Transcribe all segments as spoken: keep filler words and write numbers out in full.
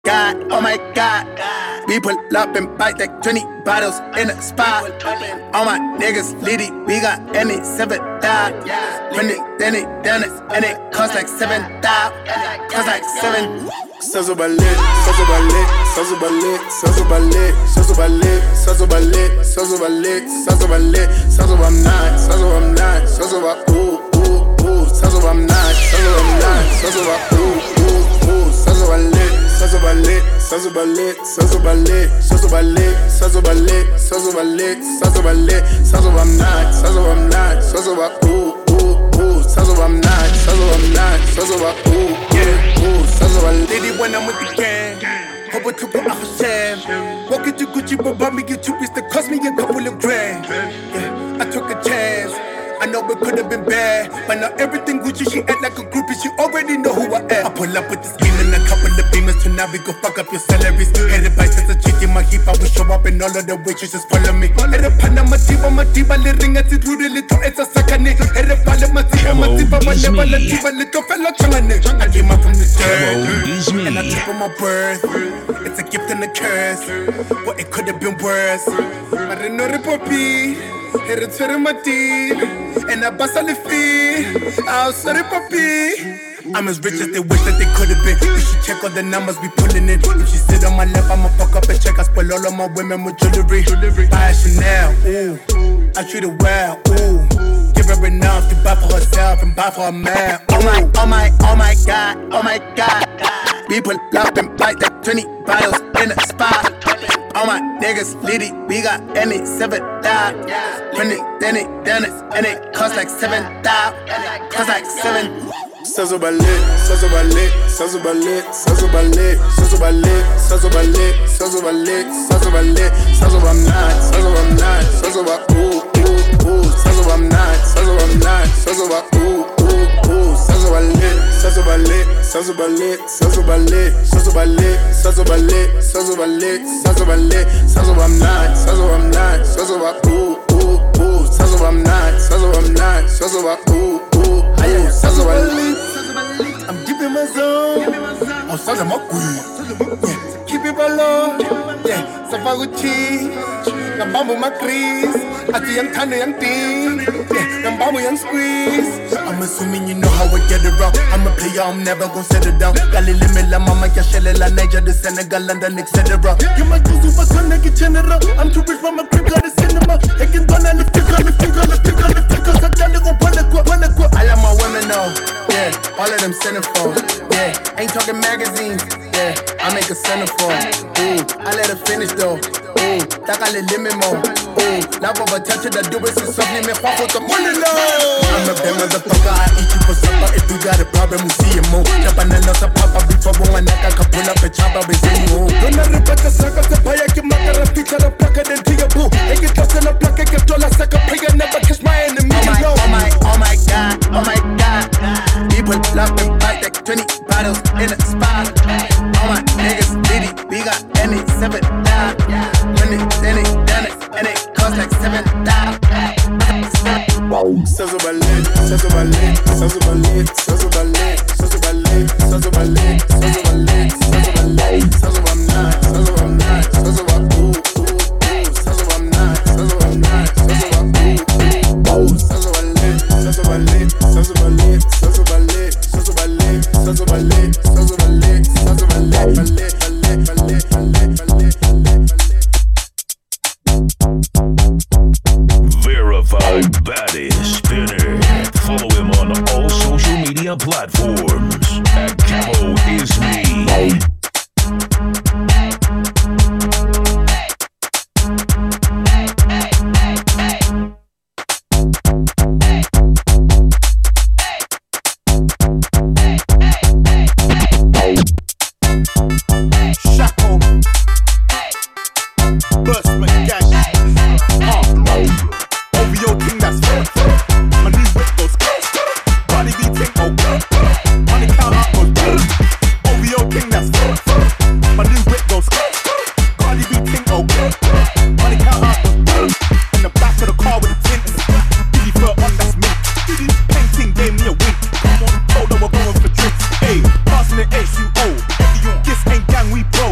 god, oh my god. We pull up and bite like twenty bottles in the spot. All my niggas litty, we got any seven die. When it, then it, done it, and it cost like seven die. Cost like seven. Sazo ballet, sazo ballet, sazo ballet, sazo ballet, sazo ballet, sazo ballet, sazo ballet, sazo ballet, sazo I'm not, sazo I'm not, sazo I'm ooh ooh ooh, sazo I'm not, sazo I'm not, sazo I'm ooh ooh ooh, sazo ballet, sazo ballet, sazo ballet, sazo ballet, sazo ballet, sazo ballet, sazo ballet, sazo ballet, sazo I'm not, sazo I'm not, sazo I'm ooh ooh ooh, sazo I'm not, sazo I'm not, sazo I'm ooh yeah ooh, sazo I'm lady when I'm with the gang. Hope to put off a sham. Walk into Gucci, but buy me get two pieces that cost me a couple of grand. Yeah, I took a chance. I know it could have been bad, but now everything Gucci, she act like a groupie, she already know who I am. I pull up with the scheme and a couple of beamers, so now we go fuck up your salaries. Headed by since a chick in my heap, I will show up and all of the waitresses follow me. Headed Panama Diva, my diva, le ring at the rude little, it's a sakane. Headed Pala, my diva, my diva, my never let diva, little fella, changane. I came up from the dirt, and I took on my birth. It's a gift and a curse, but it could have been worse. I didn't know the puppy. Here it's for my team, and I bust all the fee. I'm sorry, puppy. I'm as rich as they wish that they could have been. You should check all the numbers we pulling in. If she sit on my lap, I'ma fuck up and check. I spoil all of my women with jewelry. Buy a Chanel, ooh. I treat her well, ooh. Give her enough to buy for herself and buy for a man. Oh my, oh my, oh my god, oh my god. We pull up and bite like twenty bottles in the spot. All my niggas litty, we got any seven die. When it, then it, done it, and it cost like seven die. Cost like seven. Sazo ballet, sazo ballet, sazo ballet, sazo ballet, sazo ballet, sazo ballet, sazo ballet, sazo ballet, sazo I'm not, sazo I'm not, sazo I'm ooh ooh ooh, sazo I'm not, sazo I'm not, sazo I'm ooh ooh ooh, sazo ballet, sazo ballet, sazo ballet, sazo ballet, sazo ballet, sazo ballet, sazo ballet, sazo ballet, sazo I'm not, sazo I'm not, sazo I'm ooh ooh ooh, sazo I'm not, sazo I'm not, sazo I'm ooh ooh ooh, sazo ballet. I'm deep in my zone. I'm such a queen. Yeah, keep it below. Yeah, Savaguchi. I'm bamboo my crease. I see young Tana, young Dean. Yeah, I'm bamboo, young squeeze. I'm assuming you know how I get it wrong. I'm a player, I'm never gonna settle down. Gali limit la mama, Yashele la Niger, the Senegal, London, et cetera. You might do super son, like a general. I'm too rich for my crib, got a cinema. They can turn on the figure, the figure, the figure, the figure. So tell them, one a quote, one a quote. I love my women now. Yeah, all of them centerfold. Yeah, ain't talking magazines. Yeah, I make a centerfold. Ooh, I let her finish though. Ooh, taka le limit more. Ooh, love over touch it, I do it so softly. Me fuck with the money low. I'm a bad motherfucker, I eat you for supper. If you got a problem, we see you more. Chapana no sa papa, before one naka ka pull up a chopper, we see you. Don't let it back a sucker, the paya ki makara, feature a plaka, then to your boo. They get tossed in a plaka, get dollar sucker, pay never catch my enemy. Oh my, oh my, oh my god, oh my god. People love and bite like twenty bottles in a spot. All my niggas litty, we got any seven die. When it, then it, done it, and it cost like seven die. Sazo ballet, sazo ballet, sazo ballet, sazo ballet, sazo ballet, sazo ballet, sazo ballet, sazo ballet, sazo I'm not, sazo I'm not, sazo I'm ooh ooh ooh, sazo I'm not, sazo I'm not, sazo I'm ooh ooh, sazo ballet, sazo ballet, sazo ballet, sazo ballet, sazo ballet, sazo ballet, sazo ballet, sazo ballet, ballet, ballet, ballet, ballet, ballet, ballet. Verified baddie spinner. Follow him on all social media platforms at Camo is me. This ain't gang, we broke.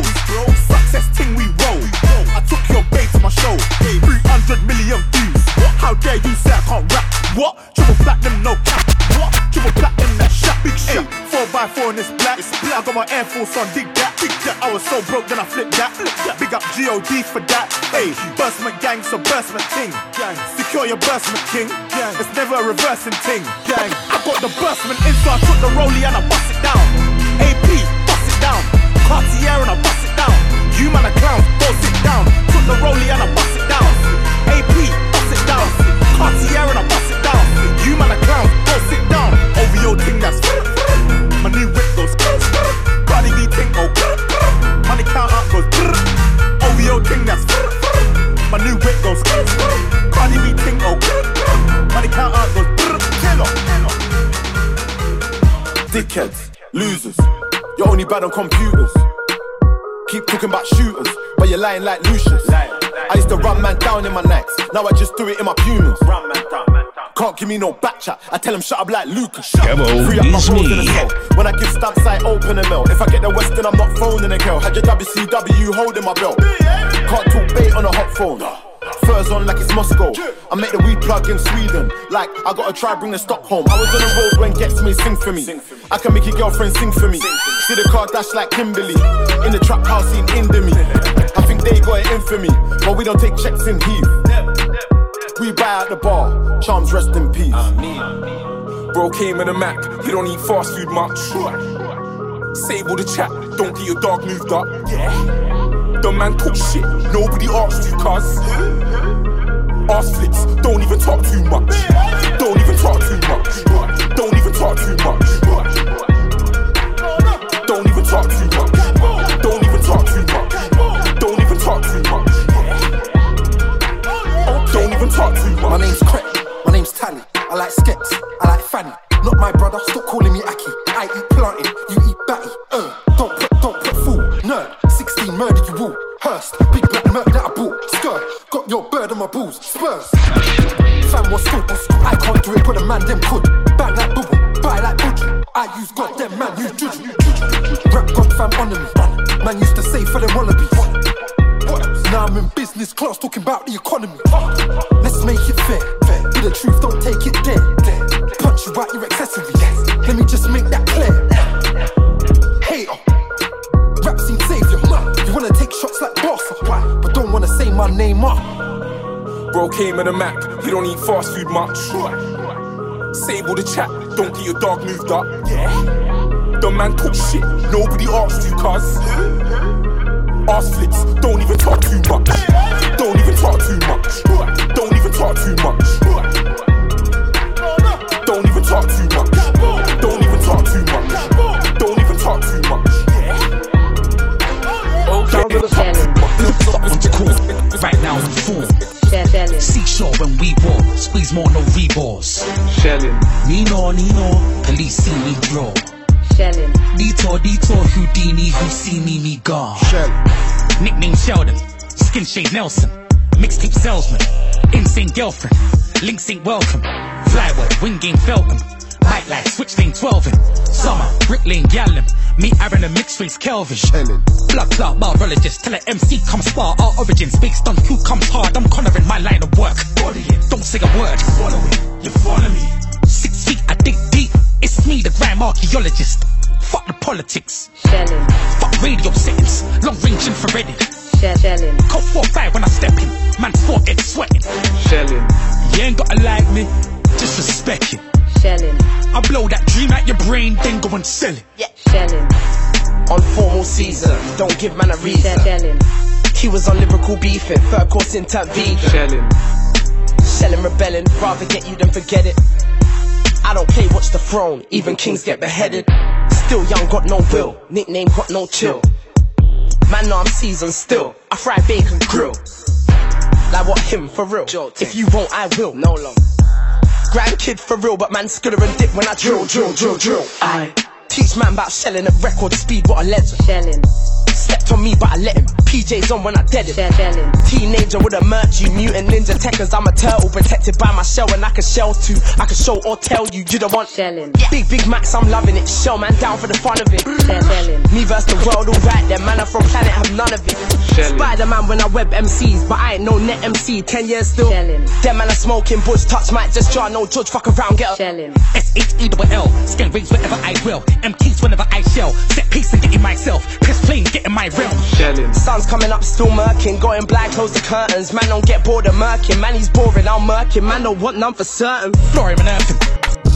five four and it's black. It's black. I got my Air Force on, dig that, dig that. I was so broke, then I flipped that. Flip that. Big up G O D for that. Hey, Burstman gang, so Burstman ting. Gang. Secure your Burstman king. Gang. It's never a reversing ting. Gang. I got the Burstman in, so I took the rollie and I bust it down. A P, bust it down. Cartier and I bust it down. You man a clown, go sit down. Took the rollie and I bust it down. A P, bust it down. Cartier and I bust it down. You man a clown, go sit down. O V O ting that's my new whip goes Cardi B ting go money count up goes O V O ting that's my new whip goes Cardi B ting go money count up goes killer. Dickheads, losers, you're only bad on computers. Keep talking about shooters, but you're lying like Lucius. I used to run man down in my nights, now I just do it in my Pumas. Can't give me no back chat, I tell him shut up like Lucas. Free up my rolls in the cell. When I give stamps I open a mill. If I get the Western I'm not phoning a girl. Had your W C W holding my belt. Can't talk bait on a hot phone. Furs on like it's Moscow. I make the weed plug in Sweden. Like I gotta try bring the Stockholm. I was on the road when Gets Me sing for me. I can make your girlfriend sing for me. See the car dash like Kimberly. In the trap house in Indomie. I think they got it in for me, but we don't take checks in Heath. We buy at the bar, Charms rest in peace. Bro came in a Mac, he don't eat fast food much. Save all the chat, don't get your dog moved up. The man talk shit, nobody asked you cuz. Ass flips, don't even talk too much. Don't even talk too much. Don't even talk too much. Don't even talk too much. Don't even talk too much. Don't even talk too much. Don't even talk too much. My name's Craig, my name's Tally. I like Skets, I like Fanny. Not my brother, stop calling me Aki. I eat planting, you eat batty. Uh, don't put, don't put fool, nerd. sixteen murder you all. Hurst, big black murder that I bought. Skirt, got your bird on my balls. Spurs. Fam was good, I can't do it, but a man them could. Bang like bubble, buy like budgie. I use goddamn man, use juju. Rap god fam under me. Man used to say for them wallabies. Now I'm in business class talking about the economy. Let's make it fair. Be the truth, don't take it there. Punch you out your accessories. Let me just make that clear. Hater, rap scene savior. You wanna take shots like Barca, but don't wanna say my name up. Bro came in a Mac, he don't eat fast food much. Save all the chat, don't get your dog moved up. The man talk shit, nobody asked you cuz. Ass flips, don't even talk too much. Don't even talk too much. Don't even talk too much. Don't even talk too much. Don't even talk too much. Don't even talk too much. Okay. Right now I'm full. Seashore when we walk, squeeze more no rebors. Shelling. Nino, Nino, police see me draw. Shelling. Detour, detour, Houdini, who see me, me gone. Shelling. Nickname Sheldon, skin shade Nelson, mixtape salesman, insane girlfriend, links ain't welcome. Flyway, wing game Feltham, White light, switch lane twelve in. Summer, Brick Lane Gallon, me Aaron and mixed race Kelvin. Shelling. Blood clot, biologist, tell an M C come spar, our origins based on who comes hard. I'm cornering my line of work. Body it, don't say a word. Follow it, you follow me. Six feet, I dig deep. It's me, the grime archaeologist. Fuck the politics. Shelling. Fuck radio settings. Long range infrared. Shelling. Code four five when I step in. Man's forehead sweating. Shelling. You ain't gotta like me, just respect it. Shelling. I blow that dream out your brain, then go and sell it. Yeah. Shelling. On formal season, don't give man a reason. Shelling. He was on lyrical beefing, third course intact vegan. Shelling. Shelling, rebelling, rather get you than forget it. I don't play watch the throne, even kings get beheaded. Still young, got no will, nickname got no chill. Man, know I'm seasoned still, I fry bacon grill. Like what him, for real? If you won't, I will, no long. Grandkid for real, but man skiller and dip when I drill, drill, drill, drill. I teach man about shelling at record speed, what a legend. Shelling. Stepped on me, but I let him. P J's on when I dead it. Shelling. Teenager with a merch, you mutant ninja techers. I'm a turtle protected by my shell, and I can shell too. I can show or tell you, you don't want. Shelling. Big, big Max, I'm loving it. Shell man down for the fun of it. Shelling. Me versus the world, alright. Them man are from planet, have none of it. Spider-Man when I web M Cs, but I ain't no net M C. Ten years still. Shelling. Them man are smoking bush, touch mic, just jar, no judge, fuck around, get up. Shelling. S H E double L, scan raise wherever I will. them keys whenever I shell. Set piece and getting myself. Press flame, getting my realm. Shelling. Sun's coming up, still murking. Going blind, close the curtains. Man, don't get bored of murking. Man, he's boring, I'll murk him. Man, don't want none for certain. Floor him and earth him.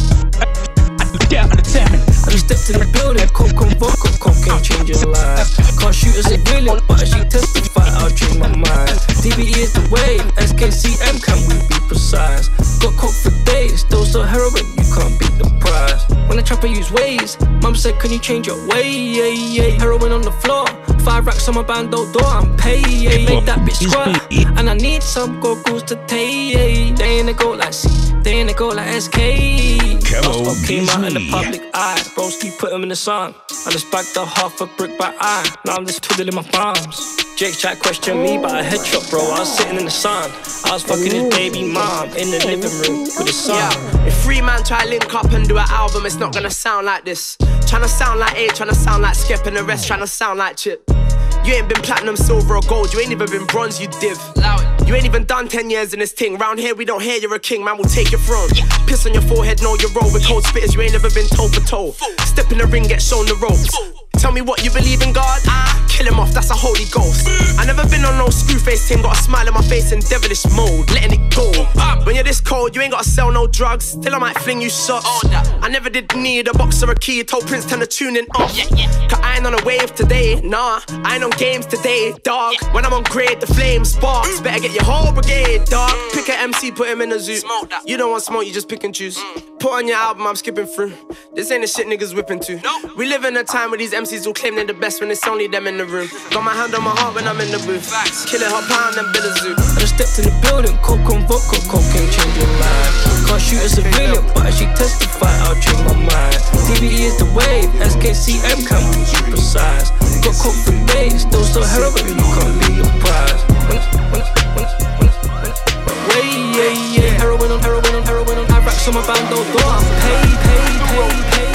Yeah, I'm determined. I just stepped in the building, coke on vodka, cocaine changing lives. Can't shoot as a villain, but as she testify, I'll change my mind. D B E is the wave, S K C M, can we be precise? Got coke for days, still so heroin, you can't beat the price. When the trapper use ways, mum said, can you change your way? Yeah, yeah. Heroin on the floor, five racks on my bando door, I'm paid. Yeah, make that bitch squat, and I need some goggles to take. They ain't a go like C, they ain't a go like S K. Camo came out in the Disney. public eye, broski put him in the sun. I just bagged the half a brick by eye, now I'm just twiddling my palms. Jake tried question me, but I headshot, bro. I was sitting in the sun. I was fucking his baby mom in the living room with his son. Yeah. If three man try link up and do an album, it's not gonna sound like this. Tryna sound like A, tryna sound like Skep, and the rest tryna sound like Chip. You ain't been platinum, silver or gold, you ain't even been bronze, you div. You ain't even done ten years in this thing. Round here we don't hear you're a king, man, we'll take your throne. Piss on your forehead, know you roll with cold spitters, you ain't never been toe for toe. Step in the ring, get shown the ropes. Tell me what, you believe in God? Kill him off, that's a holy ghost. I never been on no screw face thing, got a smile on my face in devilish mode, letting it go. When you're this cold, you ain't gotta sell no drugs, still I might fling you shots. I never did need a box or a key, told Prince turn the tuning off. Cause I ain't on a wave today, nah, I ain't on games today, dog. When I'm on grade, the flame sparks, better get your whole brigade, dog. Pick a M C, put him in a zoo. You don't want smoke, you just pick and choose. Put on your album, I'm skipping through. This ain't the shit niggas whipping to. We live in a time where these M Cs will claim they're the best when it's only them in the room. Got my hand on my heart when I'm in the booth. Kill it, hop pound and build a zoo. I just stepped in the building, coke on vodka, cocaine changing lives. Can't shoot as a villain, but as she testify, I'll change my mind. D B E is the wave, S K C M, can we be precise? Got coke for days, still so heroin, you can't beat the prize. When it's, when it's, when it's, when it's, when it's, way, yeah, yeah. Heroin on heroin on heroin on, high racks on my bando door, I'm paid, paid, paid, paid.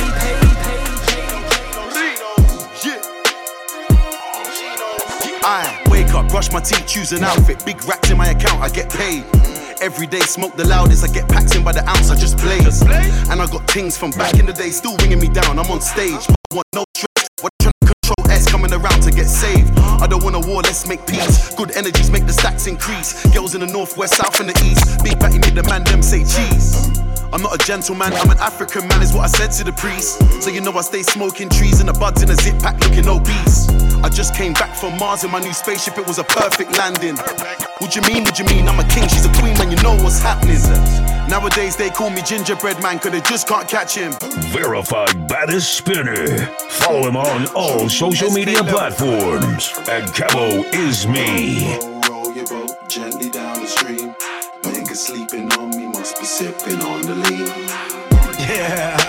I wake up, brush my teeth, choose an outfit. Big racks in my account, I get paid. Every day smoke the loudest, I get packed in by the ounce, I just blaze. And I got things from back in the day still ringing me down, I'm on stage. I want no stress, what trying to control S coming around to get saved. I don't want a war, let's make peace. Good energies make the stacks increase. Girls in the north, west, south and the east. Big batty make the man them say cheese. I'm not a gentleman, I'm an African man is what I said to the priest. So you know I stay smoking trees and the buds in a zip pack looking obese. I just came back from Mars in my new spaceship, it was a perfect landing. What you mean, what you mean, I'm a king, she's a queen, man, you know what's happening. Nowadays they call me gingerbread man, cause they just can't catch him. Verified baddest spinner. Follow him on all social media platforms at Camo is me. Roll your boat gently down the stream. Niggas sleeping on me, must be sipping on the lean. Yeah.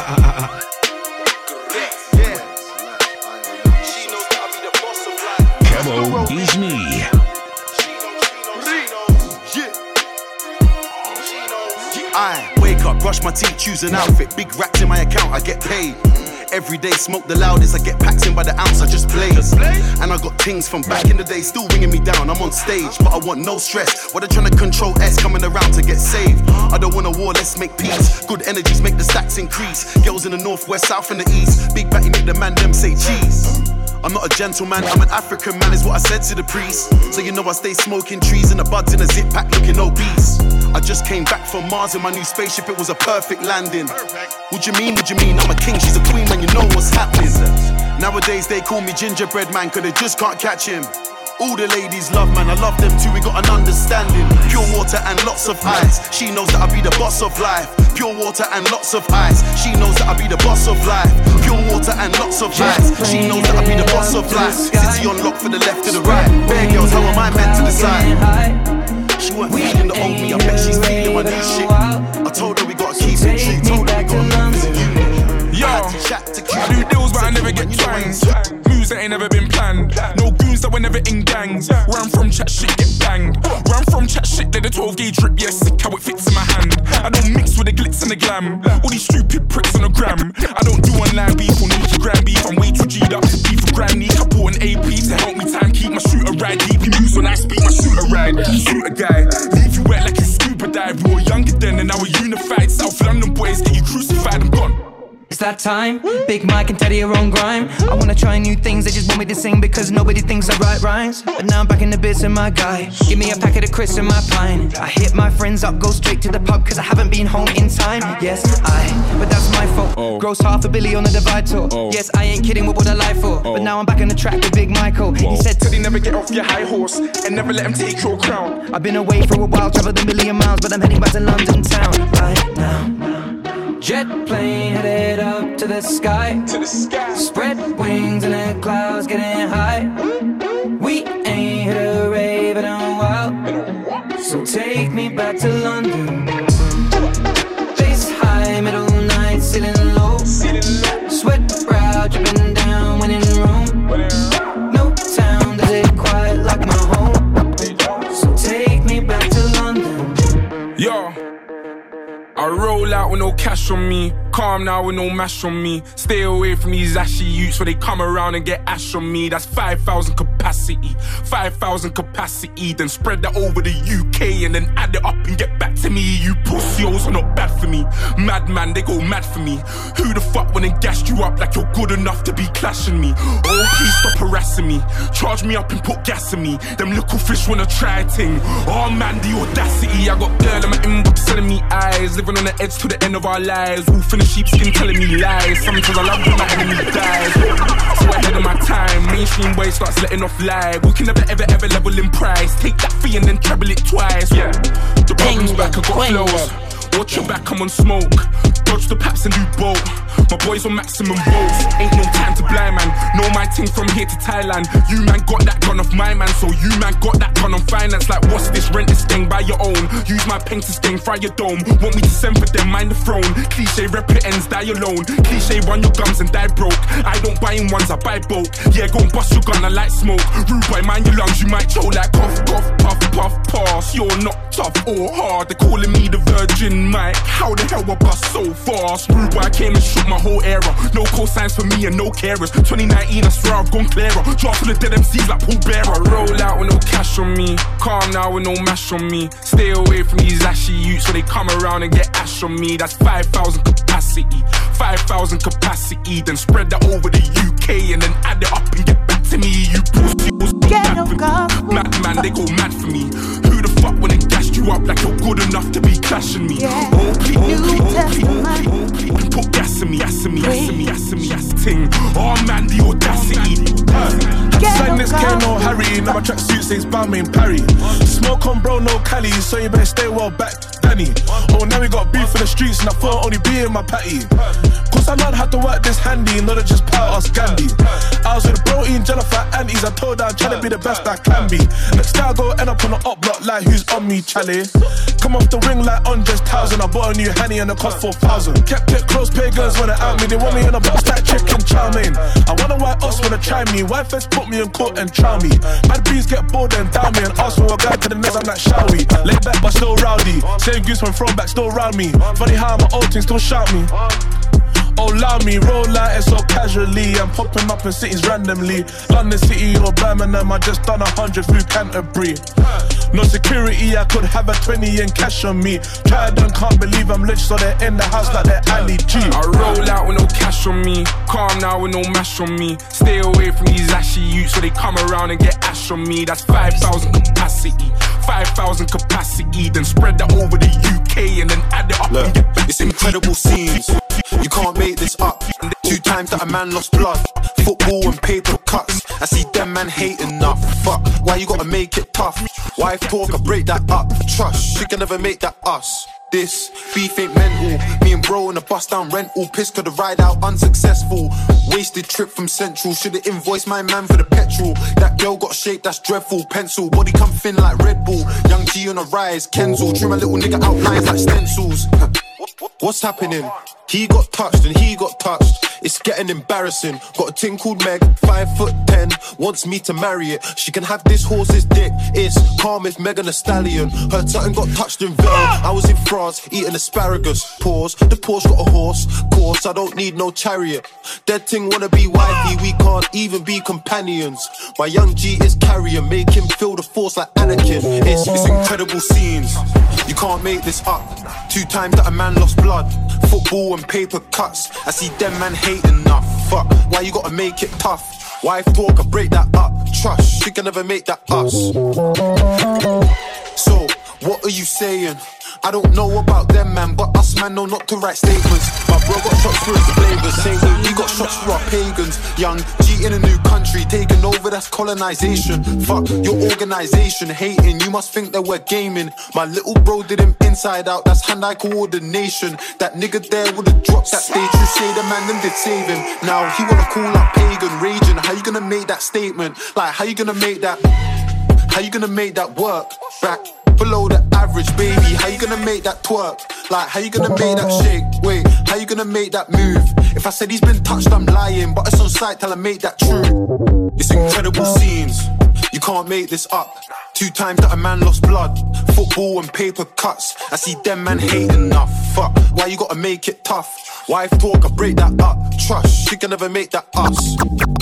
Camo is me. I wake up, brush my teeth, choose an outfit. Big racks in my account, I get paid. Every day smoke the loudest, I get packed in by the ounce, I just blaze. And I got things from back in the day still ringing me down, I'm on stage, but I want no stress. What they trying to control S coming around to get saved. I don't want a war, let's make peace. Good energies make the stacks increase. Girls in the north, west, south and the east. Big batty make the man them say cheese. I'm not a gentleman, I'm an African man is what I said to the priest. So you know I stay smoking trees and the buds in a zip pack looking obese. I just came back from Mars in my new spaceship, it was a perfect landing. What you mean, what you mean, I'm a king, she's a queen, man, you know what's happening. Nowadays they call me gingerbread man, cause they just can't catch him. All the ladies love, man, I love them too, we got an understanding. Pure water and lots of ice, she knows that I be the boss of life. Pure water and lots of ice, she knows that I be the boss of life. Pure water and lots of ice, she knows that I be the boss of life. City on lock for the left to the right. Bear girls, how am I meant to decide? She weren't feeling the old me, I bet she's feeling my new shit. I told her we gotta keep it true, told her we gotta move as a unit. Yo, I do deals but I never get twanged. Moves that ain't never been planned. No goons that were never in gangs. Where I'm from, chat shit get banged. Where I'm from, chat shit, let the twelve gauge drip. Yeah, sick how it fits in my hand. I don't mix with the glitz and the glam. All these stupid pricks on the gram. I don't do online beef or ninja gram beef. I'm way too G'd up to beef for grand need. I bought an A P to help me time keep my shooter ride. Deep moves when I speak my shooter ride. Shooter guy, leave you wet like a scuba dive. We were younger then and now we're unified. South London boys get you crucified, I'm gone. that time. Big Mike and Teddy are on grime. I wanna try new things, they just want me to sing because nobody thinks I write rhymes. But now I'm back in the bits and my guy. Give me a packet of crisps and my pine. I hit my friends up, go straight to the pub cause I haven't been home in time. Yes, I, but that's my fault. Oh. Gross half a billy on the Divide tour. Oh. Yes, I ain't kidding, what would I lie for? Oh. But now I'm back on the track with Big Michael. Whoa. He said, Teddy, never get off your high horse and never let him take your crown. I've been away for a while, traveled a million miles, but I'm heading back to London town right now. Jet plane headed up to the sky. To the sky. Spread wings in the clouds, getting high. We ain't hit a rave in a while, so take me back to London. Bass high, middle night, ceiling low. Sweat brow dripping down when in room. No town does it quite like my home, so take me back to London. Yo, I roll out with no cash on me. Calm now with no mash on me. Stay away from these ashy youths where they come around and get ash on me. That's five thousand capacity, five thousand capacity. Then spread that over the U K and then add it up and get back to me. You pussios are not bad for me. Madman, they go mad for me. Who the fuck went and gassed you up like you're good enough to be clashing me? Oh, please stop harassing me. Charge me up and put gas in me. Them little fish wanna try a thing. Oh man, the audacity. I got girl in my inbox telling me eyes. Living on the edge to the end of our lives. Wolf in the sheepskin telling me lies. Sometimes I love when my enemy dies. So ahead of my time. Mainstream way starts letting off live. We can never ever ever level in price. Take that fee and then treble it twice. Yeah, the problem's back, I got flows. Watch your back, I'm on smoke. Dodge the paps and do both. My boys on maximum volts. Ain't no time to blind man. Know my ting from here to Thailand. You man got that gun off my man, so you man got that gun on finance. Like what's this? Rent this thing by your own. Use my pen to sting, fry your dome. Want me to send for them, mind the throne. Cliche rep it ends, die alone. Cliche run your gums and die broke. I don't buy in ones, I buy bulk. Yeah, go and bust your gun, I like smoke. Rude boy, mind your lungs, you might choke like cough, cough, puff, puff, pass. You're not tough or hard. They're calling me the Virgin Mike. How the hell I bust so fast? Rude boy, I came and shook my whole era. No cosigns for me and no carers. twenty nineteen, I swear I've gone clearer. Drop for the dead M Cs like Paul Bearer. I roll out with no cash on me. Calm now with no mash on me. Stay away from these ashy youths so they come around and get ash on me. That's five thousand capacity, five thousand capacity. Then spread that over the U K and then add it up and get back to me. You pussies mad for me. Madman, they go mad for me. Who the fuck when they gassed you up like you're good enough to be clashing me? Yeah. Oh please, oh please, oh please, oh please, oh please. Put gas in me, gas in me, gas in me, gas in me, gas ting. Oh man, the audacity. Sign this K, no Harry. Now my tracksuit says Balmain Parry. Smoke on bro, no Cali, so you better stay well back, Danny. Oh, now we got beef in the streets and I thought only be in my patty. Cause I learned how to work this handy, not to just power us Gandhi. I was with bro eating Jennifer Aunties, I told her I'm trying to be the best I can be. Next time I go end up on the up block like who's on me, Charlie. Come off the ring like Andres Townsend, I bought a new Henny and it cost four thousand. Kept it close, pagans wanna out me, they want me in a box like chicken chow mein. I wonder why us wanna try me, why first put me in court and trial me. Bad bees get bored and down me and ask for a guy to the next, I'm like shall we? Lay back but still rowdy, same goose when thrown back still round me. Funny how my old thing still shout me. Oh, allow me, roll out it so casually. I'm popping up in cities randomly. London City or Birmingham, I just done a hundred through Canterbury. No security, I could have a twenty in cash on me. Tried and can't believe I'm rich, so they're in the house like they're Ali G. I roll out with no cash on me. Calm now with no mash on me. Stay away from these ashy youths, so they come around and get ash on me. That's five thousand capacity, five thousand capacity. Then spread that over the U K and then add it up. Look, and get back. It's incredible scenes. You can't make this up. Two times that a man lost blood. Football and paper cuts. I see them man hating enough. Fuck, why you gotta make it tough? Wife talk, I break that up. Trust, she can never make that us. This beef ain't mental. Me and bro in a bus down rental. Pissed cause the ride out unsuccessful. Wasted trip from Central. Should've invoiced my man for the petrol. That girl got shape, that's dreadful. Pencil, body come thin like Red Bull. Young G on a rise, Kenzel. Trim a little nigga outlines like stencils. What's happening? He got touched and he got touched. It's getting embarrassing. Got a ting called Meg, five foot ten, wants me to marry it. She can have this horse's dick. It's calm if Megan a stallion. Her tongue got touched in Ville. I was in France eating asparagus. Pause. The Porsche got a horse. Course, I don't need no chariot. Dead ting wanna be wifey. We can't even be companions. My young G is carrier. Make him feel the force like Anakin. It's, it's incredible scenes. You can't make this up. Two times that a man lost blood. Football and paper cuts. I see them man hating enough. Fuck, why you gotta make it tough? Wife talk, I break that up. Trust, she can never make that us. So, what are you saying? I don't know about them, man, but us, man, know not to write statements. My bro got shots for his flavors, same way we got shots for our pagans. Young G in a new country, taking over, that's colonization. Fuck your organization, hating, you must think that we're gaming. My little bro did him inside out, that's hand-eye coordination. That nigga there would've dropped that stage, you say the man them did save him. Now he wanna call out pagan, raging, how you gonna make that statement? Like, how you gonna make that, how you gonna make that work? Back below the average, baby, how you gonna make that twerk? Like, how you gonna make that shake? Wait, how you gonna make that move? If I said he's been touched, I'm lying, but it's on sight till I make that true. It's incredible scenes, you can't make this up. Two times that a man lost blood, football and paper cuts. I see them man hating enough. Fuck, why you gotta make it tough? Wife talk, I break that up. Trust, she can never make that us.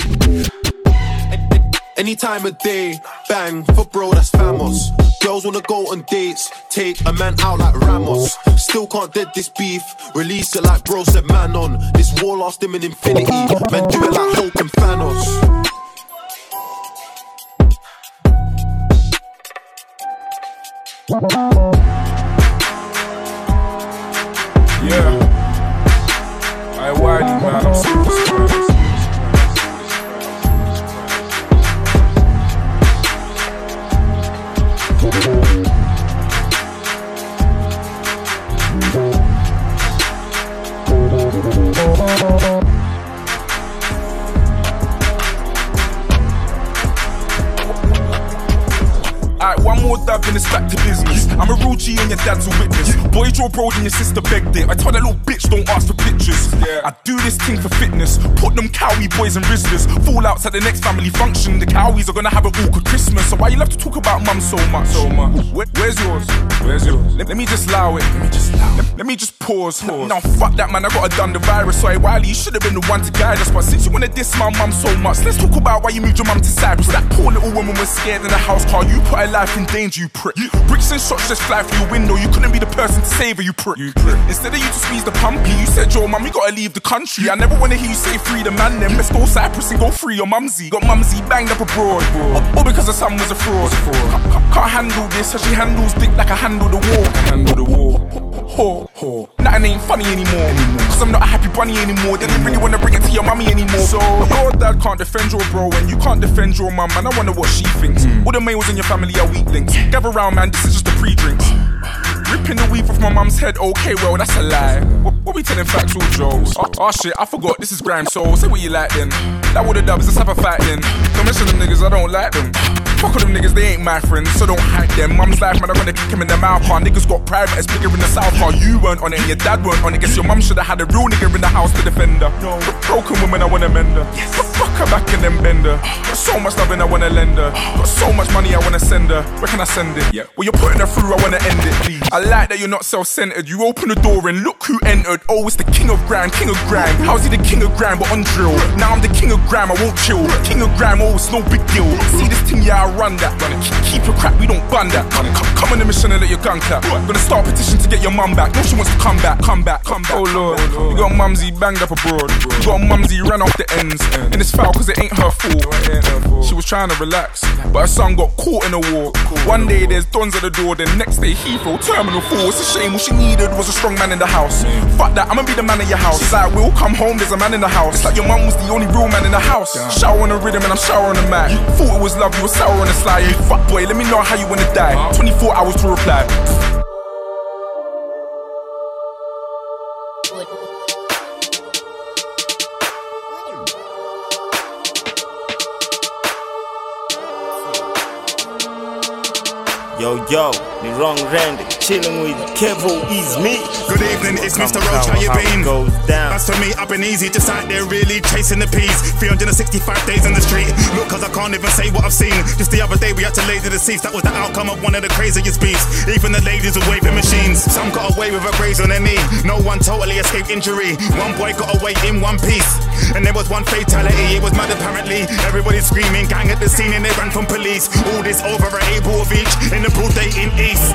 Any time of day, bang, for bro, that's famos. Girls wanna go on dates, take a man out like Ramos. Still can't dead this beef, release it like bro said man on. This war lost him in infinity, man do it like Hulk and Thanos. Yeah, I Wiley, man, I'm super surprised. Alright, one more dab and it's back to business. I'm a real G and your dad's a witness. Boy draw broad and your sister begged it. I told that little bitch don't ask for pictures. I do this thing for fitness. Put them cowie boys and rizzlers. Fallouts at the next family function. The cowies are gonna have an awkward Christmas. So why you love to talk about mum so much? So much. Where, where's yours? Where's yours? Let, let me just allow it. Let me just allow it. Let, let me just pause. pause. Now fuck that man, I gotta done the virus. So I Wiley, you should have been the one to guide us. But since you wanna diss my mum so much, let's talk about why you moved your mum to Cyprus. That poor little woman was scared in the house car. You put her life in danger, you prick. You, bricks and shots just fly through your window. You couldn't be the person to save her, you prick. You prick. Instead of you to squeeze the pumpy, you said, yo, mum, you gotta leave the country. I never wanna hear you say free the man them. Let's go Cyprus and go free your mumsy. Got mumsy banged up abroad. All because her son was a fraud. Can't, can't handle this, how she handles dick like I handle the war. Handle the war. Ho, ho. Nothing ain't funny anymore. anymore. Cause I'm not a happy bunny anymore. They didn't really wanna bring it to your mummy anymore. So your dad can't defend your bro and you can't defend your mum. And I wonder what she thinks. Mm. All the males in your family are weak links. Gather round, man, this is just a pre-drinks. Ripping the weave off my mum's head, okay, well, that's a lie. What, what we telling factual jokes? Oh, oh shit, I forgot, this is grime, so say what you like then. That would've dubs, let's have a fight then. Don't mention them niggas, I don't like them. Fuck all them niggas, they ain't my friends, so don't hype them. Mum's life, man, I'm gonna kick him in the mouth. Our niggas got private, it's bigger in the south. Car, you weren't on it and your dad weren't on it. Guess your mum should've had a real nigga in the house to defend her. No. Broken woman, I wanna mend her. Yes. Fuck her back and then bend her. Got so much loving, I wanna lend her. Got so much money, I wanna send her. Where can I send it? Yeah. Well, you're putting her through, I wanna end it, please. I like that you're not self-centered. You open the door and look who entered. Oh, it's the king of grime, king of grime. How's he the king of grime, but on drill? Now I'm the king of grime, I won't chill. King of grime, oh, it's no big deal. See this thing, yeah, I run that. Keep your crap, we don't bun that. Come, come, come on the mission and let your gun clap. Gonna start a petition to get your mum back. No, she wants to come back, come back, come back. Oh Lord, you got mumsy banged up abroad. You got mumsy ran off the ends. And it's foul cause it ain't her fault. She was trying to relax, but her son got caught in a war. One day there's dons at the door, then next day Heathrow, Terminal four. It's a shame, all she needed was a strong man in the house. Fuck that, I'ma be the man in your house. She's like, we'll come home, there's a man in the house. It's like your mum was the only real man in the house. Shower on the rhythm and I'm showering the mic. Thought it was love, you were sour on the slide. You fuck boy, let me know how you wanna die. twenty-four hours to reply. Yo, yo, the wrong Randy, chilling with Kevo, is me. Good evening, it's Mister Roach, how you been? As for me, I've been easy, just out there really chasing the peas. three hundred sixty-five days in the street. Look, cause I can't even say what I've seen. Just the other day we had to lay to the seats. That was the outcome of one of the craziest beats. Even the ladies were waving machines. Some got away with a graze on their knee. No one totally escaped injury. One boy got away in one piece. And there was one fatality, it was mad apparently. Everybody screaming, gang at the scene and they ran from police. All this over at Able of each in the pool dating east.